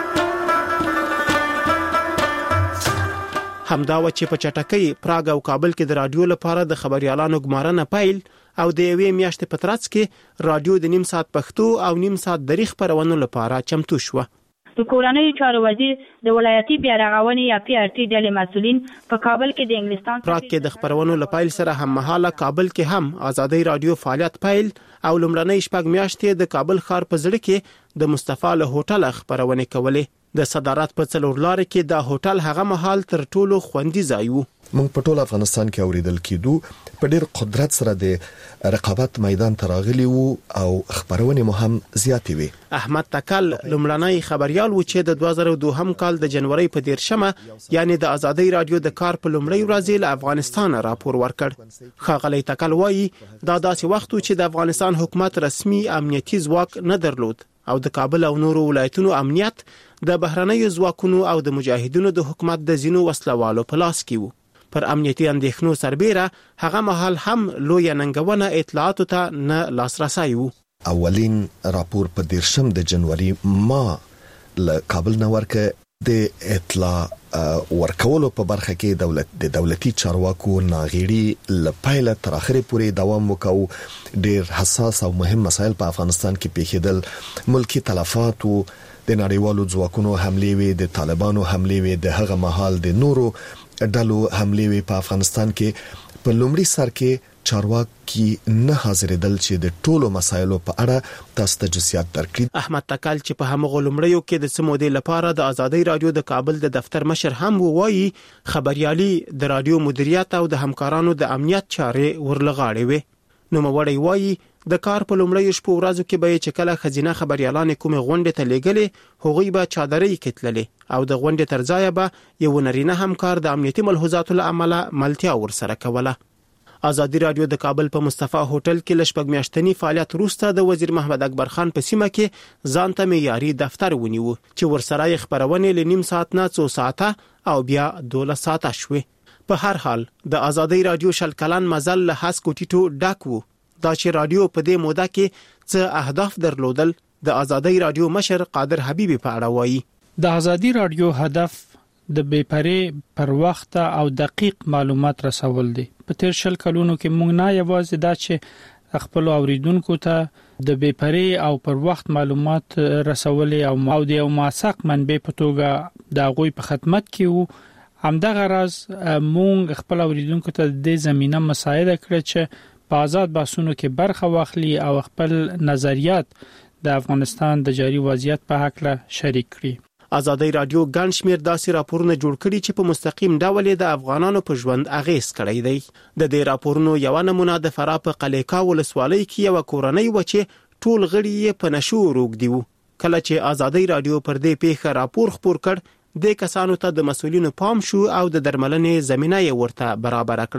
همدا و چې په چټکۍ پراګ او کابل کې د رادیو لپاره د خبريالانو ګمارنه پیل او د یوې میاشتې په ترڅ کې رادیو د نیم ساعت پښتو او نیم ساعت دری خبرونو لپاره چمتو شو. د کورنۍ چارو وزیر د ولایتي بیارغونې یا پی آر ټي ډلې مسولین په کابل کې د انګلستان پراګ کې د خبرونو لپاره سره هم مهاله کابل کې هم آزادي رادیو فعالیت پیل او لومړنۍ شپږ میاشتې د کابل ښار په ځړ کې د مصطفی له هوټل خبرونه کولې. د صدارت په څلور لار کې دا هوټل هغه مهال تر ټولو خوندي ځای وو. موږ په ټول افغانستان کې اوریدل کېدو په ډېر قدرت سره د رقابت میدان تراغلی وو او خبرونه مو هم زیاتې وي. احمد تکل لومړنی خبريال و چې د دوه زره دوه هم کال د جنوري په دیرشمه یعنی د آزادي رادیو د کار په لومړی ورځ له افغانستان راپور ورکړ. ښاغلی تکل وایي دا داسې وخت چې د افغانستان حکومت رسمي امنیتي ځواک نه درلود او د کابل او نورو ولایتونو امنیت د بهرنیو ځواکونو او د مجاهدینو د حکومت د زینو وسلوالو په لاس کې وو. پر امنیتي اندېښنو سربېره هغه مهال هم لوی ننګونه اطلاعاتو ته نه لاسرسي وو. اولین راپور په دیرشم د جنوري ما له کابل نه ورکه د اطلاع ورکولو په برخه کې دولت د دولتي چارواکو ناغېړي لپاره تر اخره پورې دوام وکاو. ډېر حساس او مهم مسایل په افغانستان کې پیښېدل. ملکی تلفات او د نړیوالو ځواکونو حملې وي، د طالبانو حملې وي، د هغه مهال د نورو ډلو حملې وي. په افغانستان کې په لومړي سر کې چارواکي نه حاضرېدل چې د ټولو مسایلو په اړه تاسو ته جزئیات درکړي. احمد تکل چې په همغه لومړیو کې د سمودې لپاره د آزادي رادیو د کابل د دفتر مشر هم وایي خبريالي د رادیو مدیریت او د همکارانو د امنیت چارې ورلغاړي وي. نو موړی وایي د کار په لومړیو شپو ورځو کې به چې کله خزینه خبريالان کومه غونډه ته لېګلې هغوی به چادرې کتللې او د غونډې ترځای به یو نرینه همکار د امنیتي ملحوظاتو لامل ملتیا ورسره کوله. آزادي رادیو د کابل په مصطفی هوټل کې لشپږ میاشتنی فعالیت وروسته د وزیر محمد اکبر خان په سیمه کې ځان ته معیاري دفتر ونیو چې ورسره خبرونه لنیم ساعت نه څو ساعته او بیا دوله ساعته شوه. په هر حال د آزادي رادیو شل کلن مزل له هڅ کوټیټو ډک وو. دا چې رادیو په دې موده کې څه اهداف درلودل د آزادي رادیو مشر قادر حبیبي په اړه وایي. د آزادي رادیو هدف د بیپرې پر وخت او دقیق معلومات رسول دي. په تیر شل کلونو کې موږ نه یوازې دا چې خپل اوریدونکو ته د بیپرې او پر وخت معلومات رسول او او د موثق منبع په توګه د غوي په خدمت کې وو، همدغه راز موږ خپل اوریدونکو ته د زمينه مساعده کړې چې په آزاد بحثونو کې برخه واخلي او خپل نظریات د افغانستان د جاري وضعیت په حق له شریک کړي. آزادي رادیو ګڼ شمېر داسې راپورونه جوړ کړي چې په مستقیم ډول د افغانانو په ژوند اغیز کړی دی. د دې راپورونو یو نمونه د فراه په قلیقا ولسوالۍ کې یو کورنۍ و چې ټول غړي یې په نشو روغدي وو. کله چې آزادي رادیو پر دې پیښه راپور خپور کړ د کسانو ته د مسولینو پام شو او د درملنې زمينه یې ورته برابر کړه.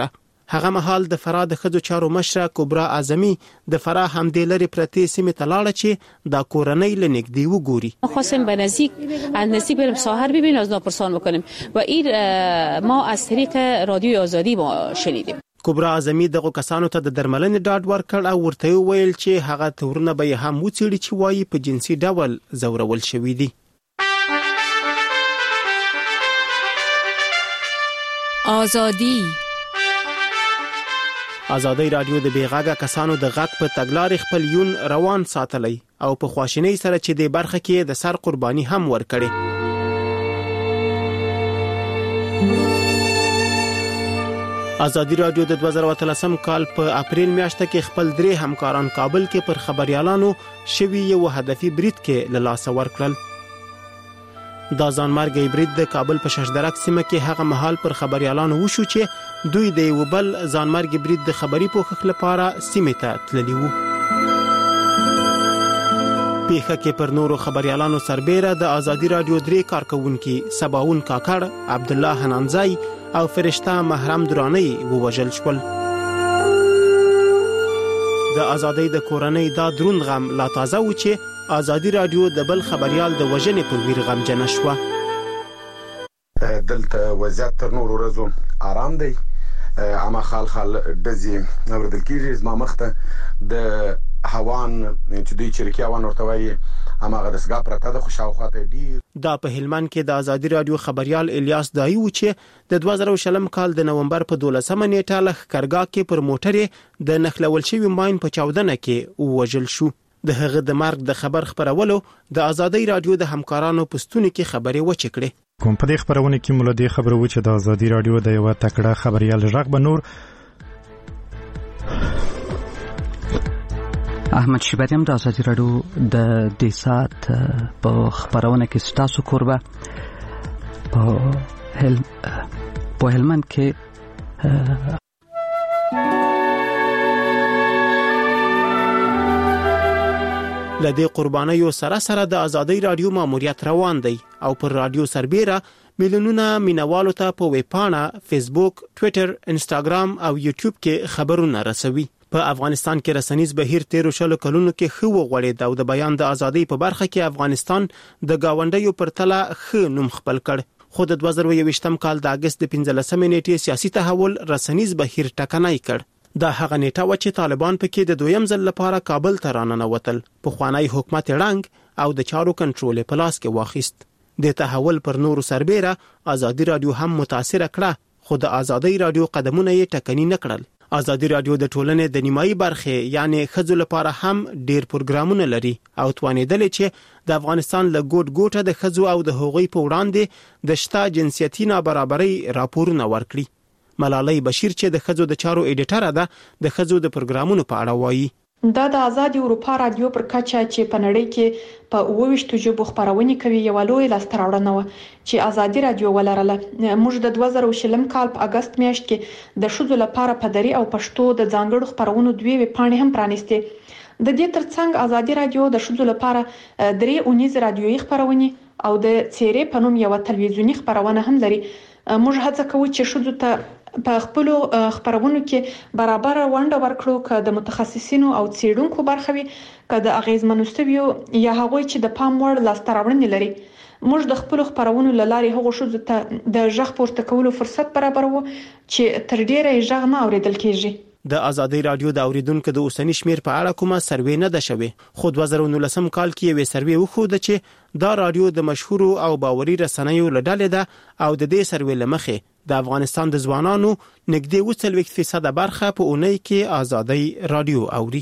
هغه مهال د فراه د ښځو چارو مشره کبرا اعظمي د فراه همدې لري پرتی سیمه تلاړه چې دا کورنۍ لنګدي وګوري. خواستیم به نزدیک نزدیک بریم ساحر ببینیم، از ناپرسان بکنیم و این ما از طریق رادیو آزادی ما شنیدیم. کبرا اعظمي دغه کسانو ته د درملنې ډاډ ورکړ او ورته ویل چې هغه تورونه به هم وڅېړي چې وایي په جنسي ډول زورول شوی دي. آزادي آزادی رادیو د بیغاګه کسانو د غږ په تګلارې خپل یون روان ساتلی او په خواشینۍ سره چې د برخه کې د سر قرباني هم ورکړي. آزادی رادیو د دوه زره اتلسم کال په اپریل میاشت کې خپل درې همکاران کابل کې پر خبريالانو شوی یو هدفي برید کې له لاسه ورکړل. دا ځانمرګي برید د کابل په ششدرک سیمه کې هغه مهال پر خبريالانو وشو چې دوی د یو بل ځانمرګي برید د خبري پوښښ لپاره سیمه ته تللی وو. پیښه کې پر نورو خبريالانو سربېره د آزادی رادیو درې کارکونکو سباون کاکړ، عبد الله حنانزای او فرشته محرم درانی ووژل شول. د آزادۍ د کورنۍ دا دروند غم لا تازه و چې آزادی رادیو د بل خبريال د وژنې په ویر غمجن شو. دلته وضعیت تر نورو ورځو آرام دی، اما خال خال دزي اوردل کیږي زما مخته د هوان چې دوی چرکی هوان ورته وایي هماغه د سګا پرته د خوشاوخته ډیر. دا په هلمند کې د آزادی رادیو خبريال الیاس دایو چې د دوه زره شلم کال د نومبر په دولسمه نیټه له ښکارګاه کې پر موټر د نخلول شوی ماین په چاودنه کې ووژل شو. د هغه د مرګ د خبر خبرولو د آزادی رادیو د همکارانو پستونی کې خبري وچکړي. کوم په دې خبرونه کې مولدي خبرو چې د آزادی رادیو د یو تکړه خبريال ژغ به نور احمد شیبریم د آزادی رادیو د دې سات په خبرونه کې ستاسو کوربه په هل په هلمند کې لدې قربانیو سره سره د آزادی رادیو ماموریت روان دی او پر رادیو سربېره میلیونونه مینوالو ته په ویبپاڼه، فیسبوک، ټوئیټر، انسټاګرام او یوټیوب کې خبرونه رسوي. په افغانستان کې رسنیز بهیر تیر شلو کلونو کې خو وغوړید او د بیان د ازادۍ په برخه کې افغانستان د گاونډیو پر تله خ نوم خپل کړ. خو د دوه زره یوویشتم کال د اگست د پنځلسمې نیټې سیاسي تحول رسنیز بهیر ټکنای کړ. دا هغه نیټه و چې طالبان پکې د دویم ځل لپاره کابل ته راننوتل، په خوانی حکومت رنګ او د چارو کنټرول په لاس کې واخیست. د تحول پر نورو سربېره آزادی رادیو هم متاثر کړه، خو د آزادی رادیو قدمونه یې ټکنی نه کړل. آزادی رادیو د ټولنې د نیمایي برخه یعنی خځو لپاره هم ډیر پروګرامونه لري او توانیدل چې د افغانستان له ګوټ ګوټه د خځو او د هغوی په وړاندې د شته جنسيتي نابرابرۍ راپورونه ورکړي. ملالۍ بشیر چې د خځو د چارو ایډیټر ده د خځو د پروګرامونو په اړه وایي. دا د آزادی اروپا رادیو پر کچه چې په نړۍ کې په اووه ژبو خبرونه کوي یو لوی لاستراوړنه و چې آزادی رادیو ولرله. موږ د دوه زره شلم کال په اگست میاشت کې د شذو لپاره په دری او پښتو د ځانګړو خبرونو دوی وپاڼې هم پرانیستي. د دې ترڅنګ آزادی رادیو د شذو لپاره درې اونیز رادیوي خبرونه او د چیرې په نوم یو تلویزیونی خبرونه هم لري. موږ هڅه کوو چې شذو ته په خپل خبرونو کې برابر ونډه ورکړو، که د متخصصینو او څېړونکو برخوي، که د اغیزمنوستویو یا هغوی چې د پام وړ لاستراوړنې لري. موږ د خپل خبرونو لارې هغو شذو ته د ژغ پورته کولو فرصت برابروو چې تر ډیره یې ژغ نه اوریدل کیږي. د آزادی رادیو د اوریدونکو د اوسنی شمیر په اړه کومه سروې نه ده شوې، خو دوه زره نولسم کال کې یو سروې وښوده چې دا رادیو د مشهورو او باوري رسنیو له ډلې ده او د دې سروې لمخې د افغانستان د ځوانانو نږدې اووه څلوېښت فیصده برخه په اونۍ کې آزادی رادیو اوري.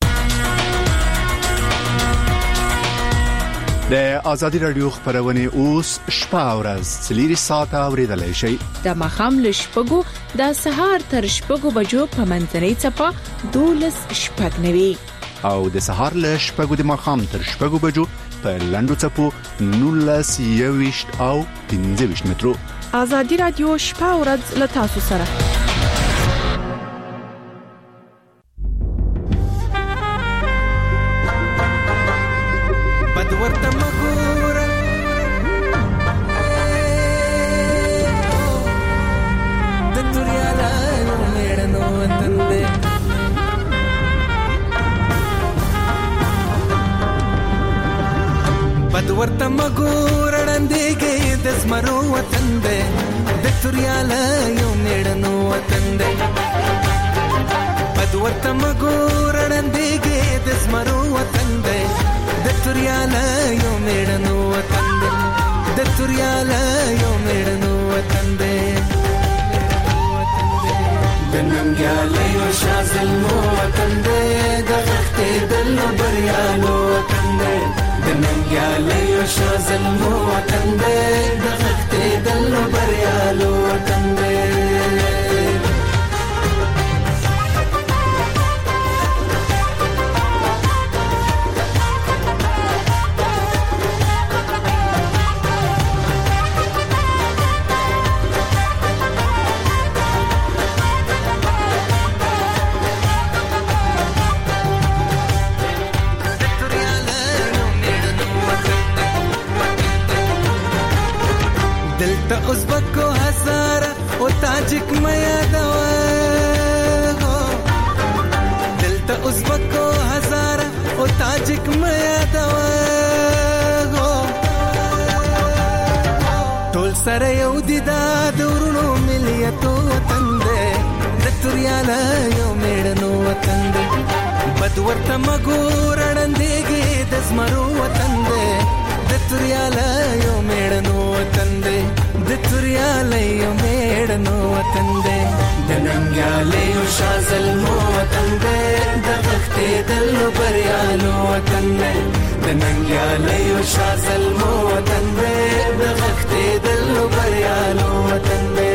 د آزادی رادیو خبرونه اوس شپه او ورځ څلور ساعته اوریدلای شئ. د مخام له شپږو د سهار تر شپږو بجو په منځنۍ چپه دولس شپږ نوي او د سهار له شپږو د مخام تر شپږو بجو په لندو چپو نولس یوویشت او پنځه ویشت مترو. آزادی رادیو شپه او ورځ له تاسو سره. د توريالا مېړنو ورته مګورړندېږي د زمرو وطن دی د توریاله یو میړنو وطن دی بد ورته مګورړندېږي د زمرو وطن دی د توریاله یو میړنو وطن دی د توریاله یو میړنو وطن دی د ننګیاله یو شازلمو وطن دی د غختې دلو بریالو وطن دی د ننګیاله یو شازلمو وطن دی د غختې دلو بریالو وطن دی دلته ازبکو هزاره او تاجک میا دوا دلته ازبکو هزاره او تاجک میا دوا ټول سره یو دي دا دورونو مليتو وطن دی د توریاله یو میړنو وطن دی بد ورته مګورړندېږي د زمرو وطن دی د توریاله یو میړنو وطن دی د توریاله یو میړنو وطن دی د ننګیاله یو شازلمو وطن دی د غختې دلو بریالو وطن دی د ننګیاله یو شازلمو وطن دی د غختې دلو بریالو وطن دی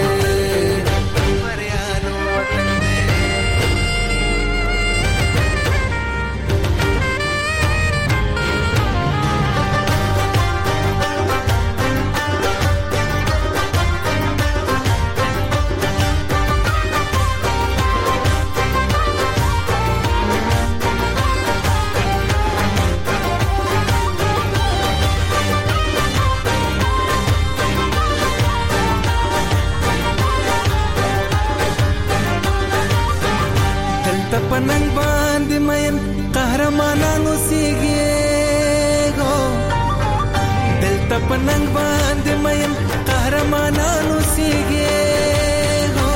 پننګ باندې مېن قهرمانانو سیږي غو دلته پننګ باندې مېن قهرمانانو سیږي غو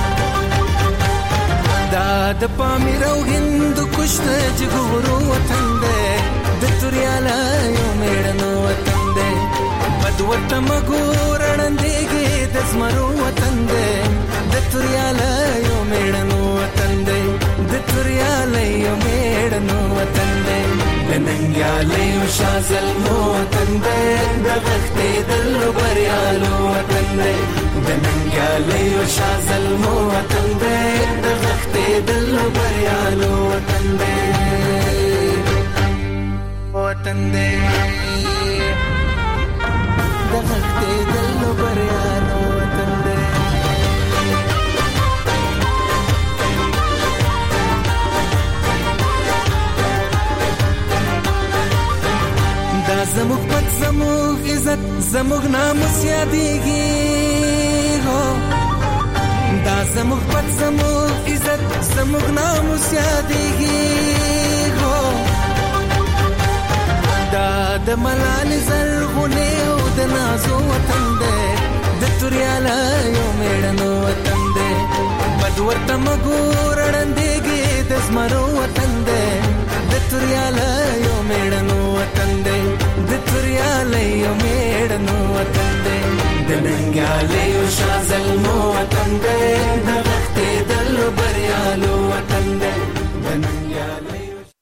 دا د پامیر او هند کشت جګورو وطن دی د توریاله یو میړنو وطن دی بد ورته مګورړندېږي د زمرو وطن دی د توریاله یو میړنو وطن دی د توریاله یو میړنو وطن دی د ننګیاله یو شازلمو وطن دی د غختې دلو بریالو وطن دی د ننګیاله یو شازلمو وطن دی د غختې دلو بریالو وطن دی وطن دی د غختې دلو بریالو وطن دی دا زموږ پت زموږ عزت زموږ ناموس یادېږي هو دا زموږ پت زموږ عزت زموږ ناموس یادېږي هو دا د ملالې زرغونې او د نازو وطن دی د توریاله یو میړنو وطن دی بد ورته مګورړندېږي د زمرو وطن دی د توریاله یو میړنو وطن دی د توریاله یو میړنو وطن دی د ننګیاله یو شازلمو وطن دی د غختې دلو بریالو وطن دی د ننګیاله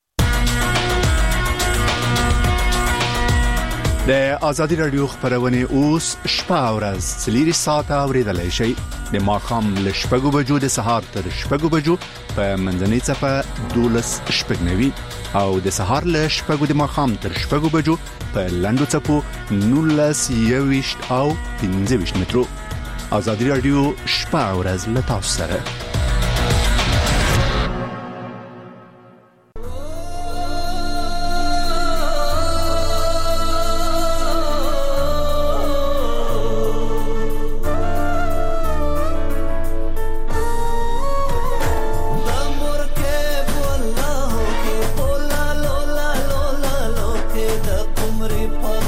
د ازادي رادیو خبرونه اوس شپه او ورځ څلور ساعته اوریدلای شئ د ماخام له شپږو بجو د سهار تر شپږو بجو په منځنۍ صفه دولس شپږنوي او د سهار له شپږو د ماخام تر شپږو بجو په لندو صفو نولس یويشت او پنځه ویشت مترو. ازادي رادیو شپه او ورځ له تاسو سره. Report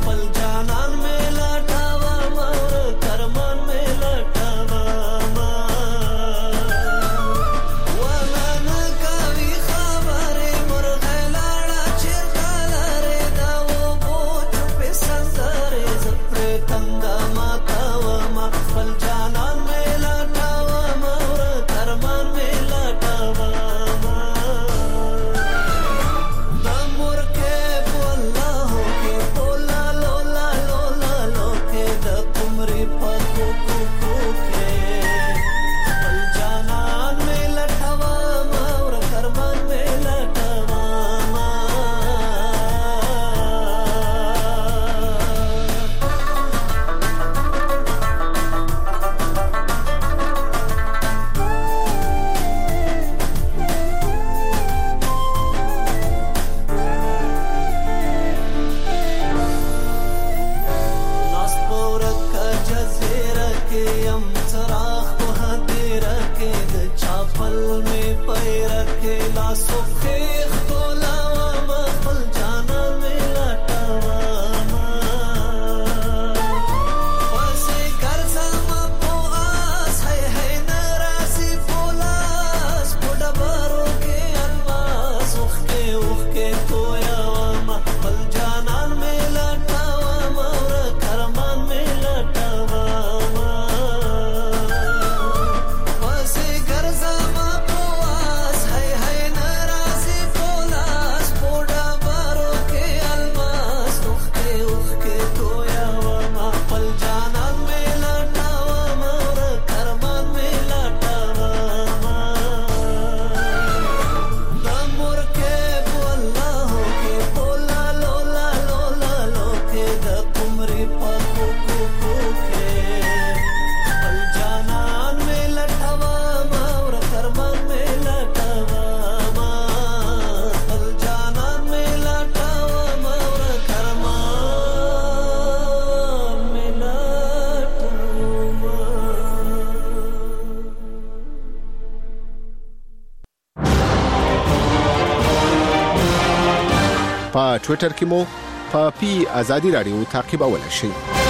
په ټوئیټر کې مو په پی ازادي رادیو تعقیبولای شئ.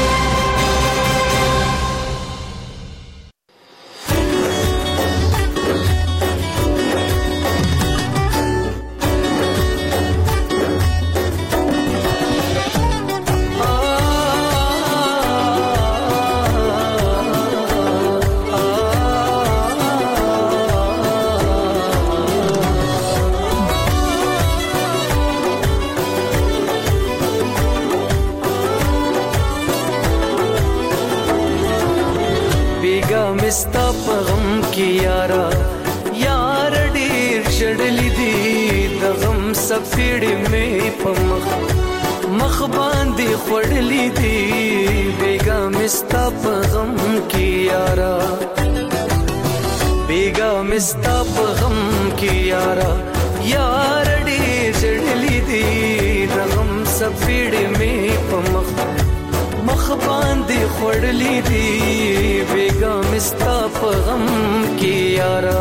مستا پغم کی یارا یار ډیر شړلې دي د غم سفیړې مې پمخ مخ باندې خړلې دي بیګا مستا پغم کی یارا بیګا مستا پغم کی یارا یار ډیر شړلې دي د غم سفیړې مې پمخ مخ باندې خړلې دي بیګا مستا په غم کې یارا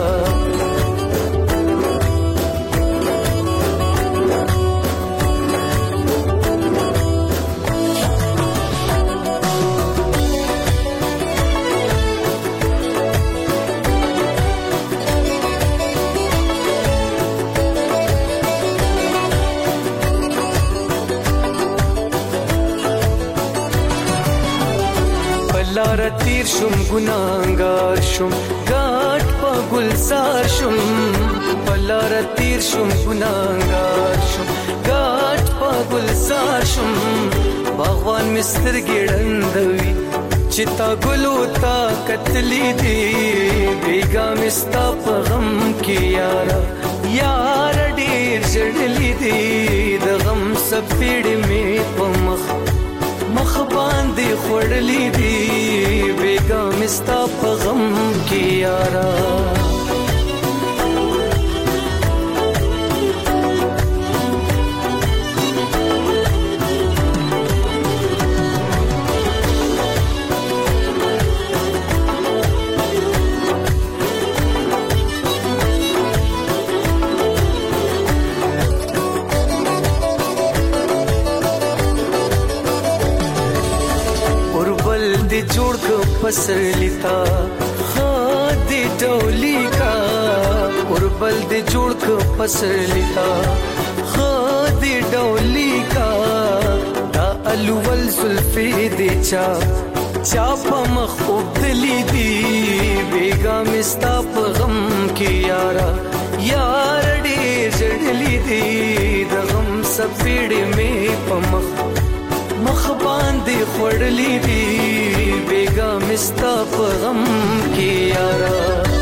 لار تیر شم ګناګار شم ګاټ په ګلزار شم لار تیر شم ګناګار شم ګاټ په ګلزار شم باغوان مستر ګړندوي چتا ګلو تا کتلی دی بیګا مستا په غم کې یارا یار ډیر جړلی دی د غم سپېړې مې په مخ مخ باندې خړلې دي بیګا مستا په غم کې یارا دې جوړ کو پسرلی تا ها دې ډولي کا اوربل دې جوړ کو پسرلی تا ها دې ډولي کا دا الول زلفي دې چا چا په مخ وبدلی دی بیگا مستا په غم کې یارا یار ډېر جړلی دی د غم سپېړې مې په مخ مخ باندې خړلې دی بیگا مستا په غم کې یارا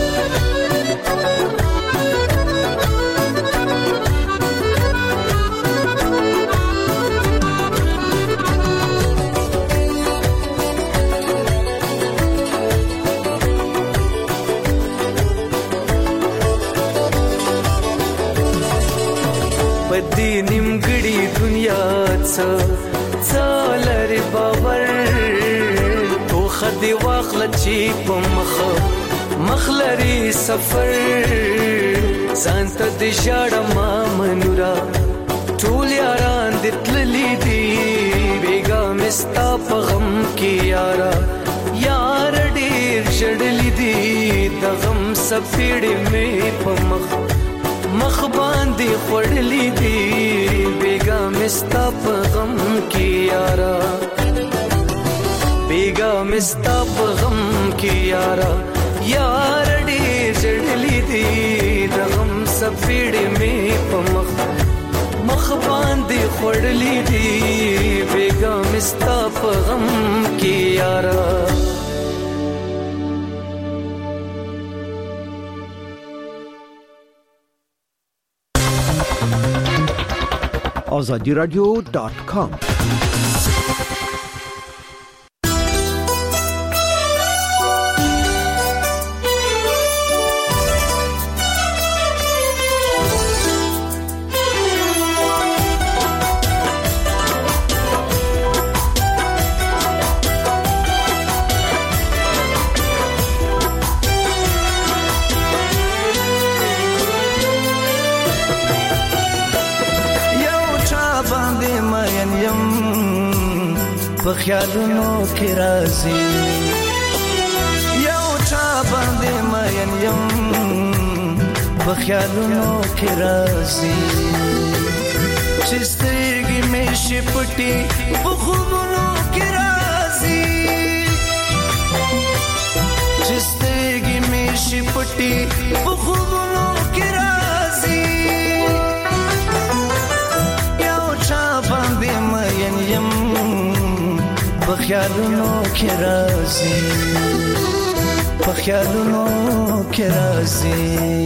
بدی نیمګړی دنیا څه څالر باور تو خدي واخل چی په مخ مخلري سفر ځان ته د ژړه ما منورا ټول یاران د تللی دی بیگا مستا په غم کې یارا یار ډېر شړلی دی د غم سپېړې مې په مخ مخ باندې خړلې دی بیگا مستا په غم کې یارا بیگا مستا په غم کې یارا یار ډېر جړلې دی د غم سپېړې مې په مخ مخ باندې خړلې دی بیگا مستا په غم کې یارا azadi radio dot com په خیالونو کې راځي یو چا باندې مین یم په خیالونو کې راځي چې سترګې مې شي پټې په خوبونو کې راځي چې سترګې مې شي پټې په خوبونو کې راځي یو چا باندې مین یم په خیالونو کې راځي په خیالونو کې راځي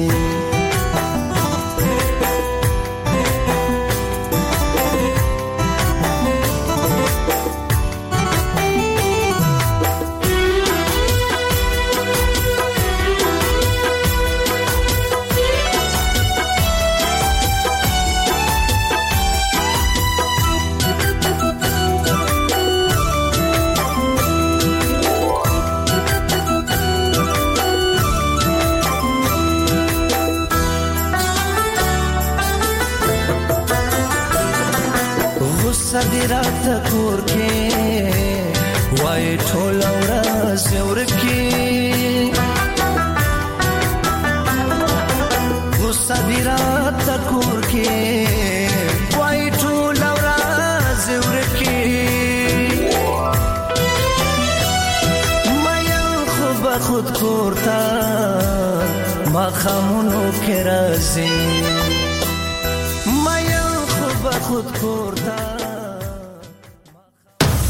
صدرات کور کې وای ټول ورځ ورکی و صدرات کور کې وای ټول ورځ ورکی مې خو به خود کورتا ما خامونو کې راځي مې خو به خود کورتا